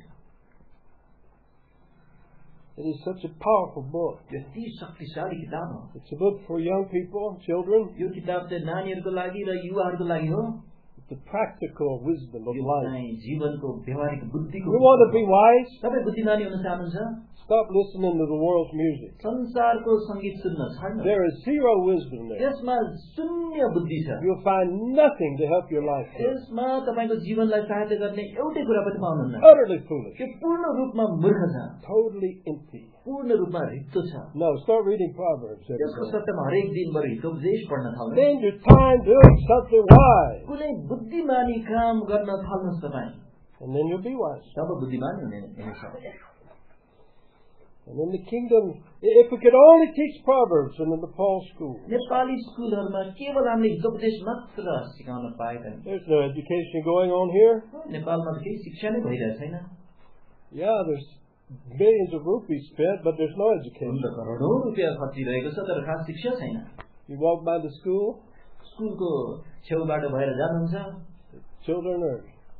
Speaker 1: It is such a powerful book.
Speaker 2: यति शक्तिशाली किताब हो।
Speaker 1: It's a book for young people, children,
Speaker 2: यो किताब चाहिँ नानीहरूको लागि र युवाहरूको लागि हो।
Speaker 1: the practical wisdom of
Speaker 2: yo
Speaker 1: life.
Speaker 2: चाहिँ जीवनको व्यवहारिक बुद्धिको।
Speaker 1: You want to be wise?
Speaker 2: तपाईँ बुद्धिमानी हुन चाहनुहुन्छ?
Speaker 1: Stop listening to the world's music.
Speaker 2: संसारको संगीत सुन्न छैन।
Speaker 1: There is zero wisdom there.
Speaker 2: त्यसमा शून्य बुद्धि छ।
Speaker 1: You'll find nothing to help your life.
Speaker 2: त्यसमा तपाईको जीवनलाई सहायता गर्ने एउटै कुरा पनि पाउनुहुन्न।
Speaker 1: Utterly foolish.
Speaker 2: यो पूर्ण रूपमा मूर्ख छ।
Speaker 1: Totally empty.
Speaker 2: पूर्ण रूपमा रित्तो छ।
Speaker 1: No, start reading Proverbs every
Speaker 2: यसको
Speaker 1: day.
Speaker 2: सत्यमा हरेक दिनभर हितोपदेश पढ्न थाल्नु।
Speaker 1: Spend your time doing something wise.
Speaker 2: कुनै बुद्धिमानी काम गर्न थाल्नुहोस् तपाईँ।
Speaker 1: And then you'll be wise.
Speaker 2: तब बुद्धिमानी हुने हुनेछ।
Speaker 1: And in the kingdom, if we could only teach Proverbs in the Paul school.
Speaker 2: Nepali स्कुलहरूमा केवल हामीले हितोपदेश मात्र सिकाउन पाएका।
Speaker 1: There's no education going on here.
Speaker 2: नेपालमा त केही शिक्षा नै भइरहेको छैन।
Speaker 1: Yeah, there's millions of rupees spent, but there's no education.
Speaker 2: करोडौं रुपियाँ खर्चिरहेको छ तर खास शिक्षा छैन।
Speaker 1: You walk by the school,
Speaker 2: स्कुलको छेउबाट भएर जानुहुन्छ,
Speaker 1: children are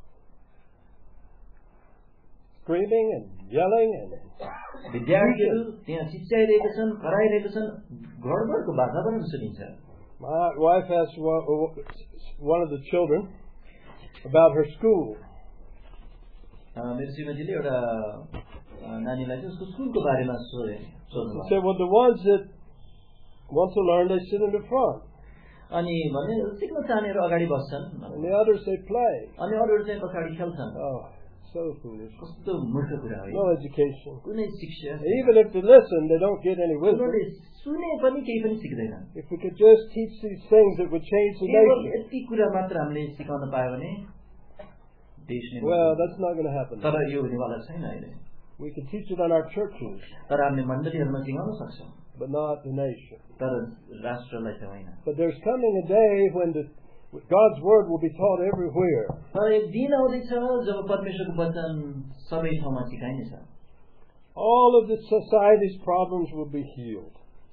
Speaker 1: screaming and yelling and
Speaker 2: विद्यार्थीहरू त्यहाँ चिच्याइरहेका छन्, कराइरहेका छन्, गडबडको वातावरण सुनिन्छ।
Speaker 1: my wife asked one of the children about her school.
Speaker 2: मेरो श्रीमतीले एउटा नानीलाई चाहिँ उसको स्कुलको बारेमा सोधे सोध्नु
Speaker 1: She said, well, the ones that want to learn, they sit in the front.
Speaker 2: अनि भने सिक्न चाहनेहरू अगाडि बस्छन्
Speaker 1: And the others, they play.
Speaker 2: अनि अरूहरू चाहिँ पछाडि खेल्छन्।
Speaker 1: Oh, so foolish.
Speaker 2: कस्तो मूर्ख कुरा हो।
Speaker 1: No education.
Speaker 2: कुनै शिक्षा
Speaker 1: Even if they listen, they don't get any wisdom.
Speaker 2: उनीहरूले सुने पनि केही पनि सिक्दैनन्।
Speaker 1: If we could just teach these things, it would change the
Speaker 2: केवल
Speaker 1: nation.
Speaker 2: यति कुरा मात्र हामीले सिकाउन पायो भने देश नै
Speaker 1: Well, that's not going to happen.
Speaker 2: तर यो हुनेवाला छैन अहिले।
Speaker 1: We can teach it on our churches,
Speaker 2: तर हामीले मण्डलीहरूमा सिकाउन सक्छौँ
Speaker 1: but not the nation.
Speaker 2: तर राष्ट्रलाई चाहिँ होइन।
Speaker 1: But there's coming a day when the, God's word will be taught everywhere.
Speaker 2: तर एक दिन आउँदैछ जब परमेश्वरको वचन सबै ठाउँमा सिकाइनेछ।
Speaker 1: All of the society's problems will be healed.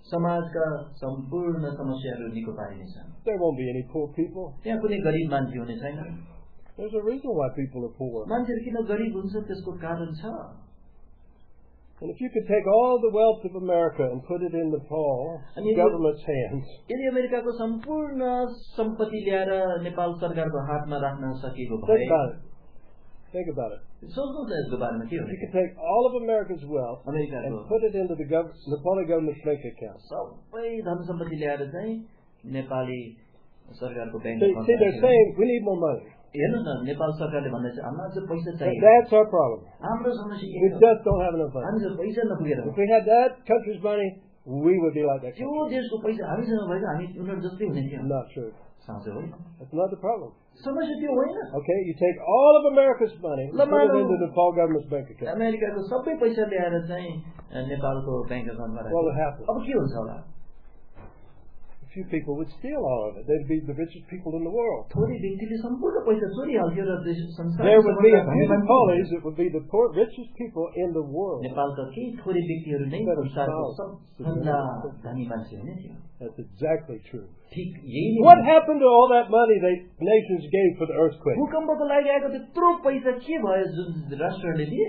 Speaker 2: समाजका सम्पूर्ण समस्याहरू निको पारिनेछ।
Speaker 1: There won't be any poor people.
Speaker 2: त्यहाँ कुनै गरिब मान्छे हुने छैन।
Speaker 1: There's a reason why people are poor.
Speaker 2: मान्छेहरू किन गरिब हुन्छ त्यसको कारण छ।
Speaker 1: And if you could take all the wealth of America and put it in the Paul government's hands.
Speaker 2: यदि अमेरिकाको सम्पूर्ण सम्पत्ति ल्याएर नेपाल सरकारको हातमा राख्न सकिएको भए
Speaker 1: Think about it. Think about it.
Speaker 2: सोच्नुहोस् यसको बारेमा के
Speaker 1: You
Speaker 2: हुन्छ।
Speaker 1: could take all of America's wealth and put it into the gov- Nepali government's bank account.
Speaker 2: सबै धन सम्पत्ति ल्याएर चाहिँ नेपाली सरकारको
Speaker 1: See,
Speaker 2: bank
Speaker 1: see, they're saying we need more money.
Speaker 2: हेर्नु न नेपाल सरकारले भन्दैछ हामीलाई अझ पैसा चाहियो।
Speaker 1: That's our problem.
Speaker 2: हाम्रो समस्या
Speaker 1: We
Speaker 2: के हो?
Speaker 1: just don't have enough money.
Speaker 2: हामीसँग पैसा नपुगेर हो।
Speaker 1: If we had that country's money, we would be like that
Speaker 2: त्यो
Speaker 1: country.
Speaker 2: देशको पैसा हामीसँग भएको हामी उनीहरू जस्तै हुने थियो।
Speaker 1: Not true.
Speaker 2: साँचो होइन।
Speaker 1: That's not the problem.
Speaker 2: समस्या त्यो होइन।
Speaker 1: Okay, you take all of America's money and put it into the Nepal government's bank account.
Speaker 2: अमेरिकाको सबै पैसा ल्याएर चाहिँ नेपालको ब्याङ्क एकाउन्टमा
Speaker 1: What would
Speaker 2: राख्यो।
Speaker 1: happen?
Speaker 2: अब के हुन्छ होला?
Speaker 1: A few people would steal all of it. They'd be the richest people in the world.
Speaker 2: थोरै व्यक्तिले सम्पूर्ण पैसा चोरिहाल्थ्यो र देश संसारमा
Speaker 1: There would be a
Speaker 2: सबभन्दा
Speaker 1: few
Speaker 2: धनी
Speaker 1: Nepalis that would be the poor, richest people in the world.
Speaker 2: नेपालका केही थोरै व्यक्तिहरू नै
Speaker 1: Better
Speaker 2: संसारको
Speaker 1: solve.
Speaker 2: सबभन्दा धनी मान्छे हुने थियो।
Speaker 1: That's exactly true.
Speaker 2: ठीक यही
Speaker 1: What happened to all that money the nations gave for the earthquake?
Speaker 2: भूकम्पको लागि आएको त्यत्रो पैसा के भयो जुन राष्ट्रले दिए?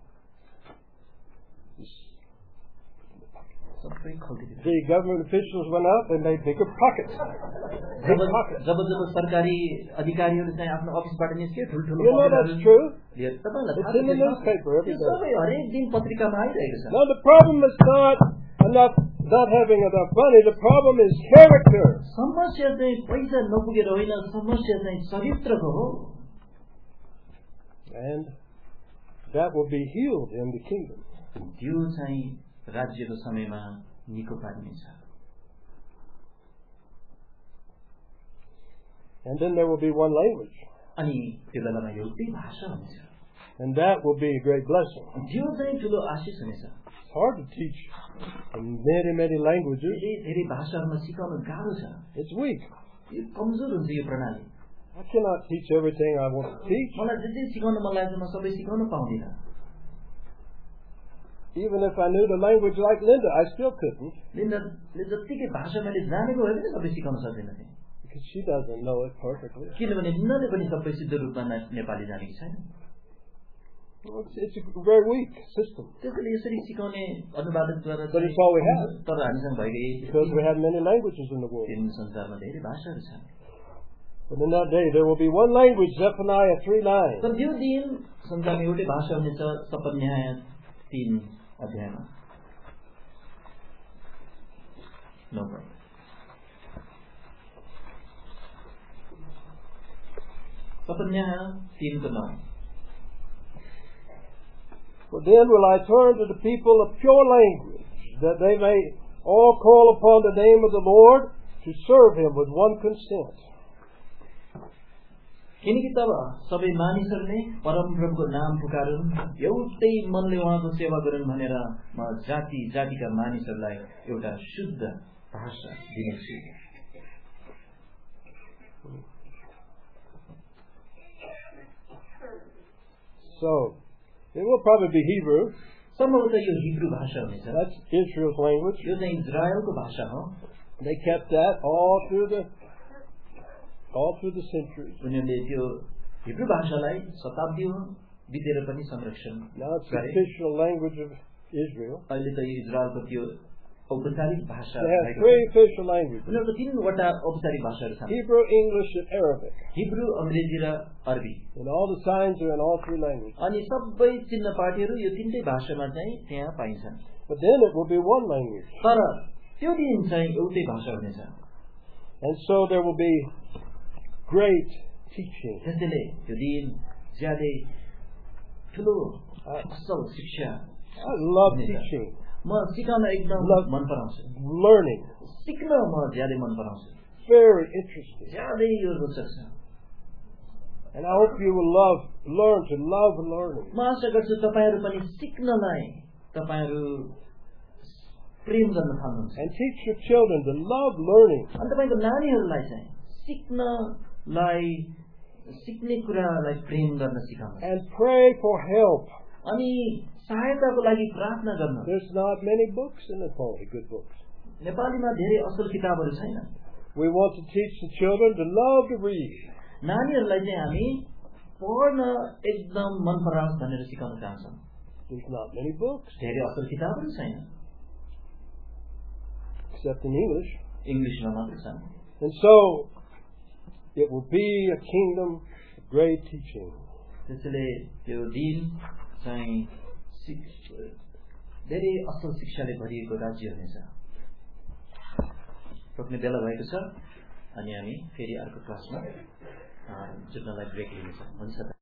Speaker 2: सबै खल्तीदिए।
Speaker 1: The government officials went out and they bigger pockets.
Speaker 2: जब जब जब सरकारी अधिकारीहरू चाहिँ आफ्नो अफिसबाट निस्के ठुल्ठुलो
Speaker 1: You know that's true.
Speaker 2: लिएर तपाईलाई
Speaker 1: It's in the newspaper every
Speaker 2: yo
Speaker 1: day.
Speaker 2: सबै हरेक दिन पत्रिकामा आइरहेको छ।
Speaker 1: Now the problem is not enough, not having enough money. The problem is character.
Speaker 2: समस्या चाहिँ पैसा नपुगेर होइन, समस्या चाहिँ चरित्रको हो।
Speaker 1: And that will be healed in the kingdom.
Speaker 2: त्यो चाहिँ राज्यको समयमा निको पारिनेछ।
Speaker 1: And then there will be one language.
Speaker 2: अनि त्यो बेलामा एउटै भाषा हुनेछ।
Speaker 1: And that will be a great blessing.
Speaker 2: त्यो चाहिँ ठुलो आशिष हुनेछ।
Speaker 1: It's hard to teach in many, many languages.
Speaker 2: धेरै धेरै भाषाहरूमा सिकाउन गाह्रो छ।
Speaker 1: It's weak.
Speaker 2: यो कमजोर हुन्छ यो प्रणाली।
Speaker 1: I cannot teach everything I want to teach.
Speaker 2: मलाई जे जे सिकाउन मन लाग्छ म सबै सिकाउन पाउँदिनँ।
Speaker 1: Even if I knew the language like Linda, I still couldn't.
Speaker 2: लिन्डाले जतिकै भाषा मैले जानेको भए पनि सबै सिकाउन सक्दिनँ थिएँ।
Speaker 1: Because she doesn't know it perfectly.
Speaker 2: किनभने लिन्डाले पनि सबै सिद्ध रूपमा नेपाली जानेको छैन।
Speaker 1: Well, it's, it's a very weak system.
Speaker 2: त्यसैले यसरी सिकाउने अनुवादकद्वारा
Speaker 1: But it's all we have.
Speaker 2: तर हामीसँग भएको यही
Speaker 1: Because we have many languages in the world.
Speaker 2: तीन संसारमा धेरै भाषाहरू छन्।
Speaker 1: But in that day there will be one language, Zephaniah three nine.
Speaker 2: तर त्यो दिन संसारमा एउटै भाषा हुनेछ शपथ न्याय तीन अध्यायमा। No problem. शपथ न्याय तीन को नौ।
Speaker 1: For then will I turn to the people a pure language, that they may all call upon the name of the Lord to serve him with one consent.
Speaker 2: किनकि तब सबै मानिसहरूले परमप्रभुको नाम पुकारुन्, एउटै मनले उहाँको सेवा गरून् भनेर म जाति जातिका मानिसहरूलाई एउटा शुद्ध भाषा दिनेछु।
Speaker 1: So, it will probably be Hebrew.
Speaker 2: सम्भवतः यो हिब्रू भाषा हुनेछ।
Speaker 1: That's Israel's language.
Speaker 2: यो चाहिँ इजरायलको भाषा हो।
Speaker 1: They kept that all through the all through the centuries.
Speaker 2: उनीहरूले त्यो हिब्रू भाषालाई शताब्दीमा बितेर पनि संरक्षण
Speaker 1: Now it's the official language of Israel.
Speaker 2: अहिले त यो इजरायलको त्यो औपचारिक भाषा
Speaker 1: They have three official languages:
Speaker 2: उनीहरूको तीनवटा औपचारिक भाषाहरू छन्।
Speaker 1: Hebrew, English, and Arabic.
Speaker 2: Hebrew, अंग्रेजी र अरबी।
Speaker 1: And all the signs are in all three languages.
Speaker 2: अनि सबै चिन्ह पाठीहरू यो तीनटै भाषामा चाहिँ त्यहाँ पाइन्छन्।
Speaker 1: But then it will be one language.
Speaker 2: तर त्यो दिन चाहिँ एउटै भाषा हुनेछ।
Speaker 1: And so there will be great teaching.
Speaker 2: त्यसैले त्यो दिन ज्यादै ठुलो असल शिक्षा।
Speaker 1: I love teaching.
Speaker 2: म सिकाउन एकदम
Speaker 1: Love
Speaker 2: मन पराउँछु।
Speaker 1: learning.
Speaker 2: सिक्न म ज्यादै मन पराउँछु।
Speaker 1: Very interesting.
Speaker 2: ज्यादै यो रोचक छ।
Speaker 1: And I hope you will love, learn to love learning.
Speaker 2: म आशा गर्छु तपाईहरु पनि सिक्नलाई तपाईहरु प्रेम गर्न थाल्नुहुन्छ।
Speaker 1: And teach your children to love learning.
Speaker 2: अनि तपाईको नानीहरुलाई चाहिँ सिक्नलाई सिक्ने कुरालाई प्रेम गर्न सिकाउनु।
Speaker 1: And pray for help.
Speaker 2: अनि सहायताको लागि प्रार्थना गर्नु।
Speaker 1: There's not many books in Nepali, good books.
Speaker 2: नेपालीमा धेरै असल किताबहरू छैन।
Speaker 1: We want to teach the children to love to read.
Speaker 2: नानीहरूलाई चाहिँ हामी पढ्न एकदम मन पराओस् भनेर सिकाउन चाहन्छौँ।
Speaker 1: There's not many books.
Speaker 2: धेरै असल किताबहरू छैन,
Speaker 1: except in English.
Speaker 2: इङ्ग्लिसमा मात्र छन्।
Speaker 1: And so, it will be a kingdom of great teaching.
Speaker 2: त्यसैले त्यो दिन चाहिँ धेरै असल शिक्षाले भरिएको राज्य हुनेछ। रोक्ने बेला भएको छ अनि हामी फेरि अर्को क्लासमा जुट्नलाई ब्रेक लिनेछौँ। हुन्छ।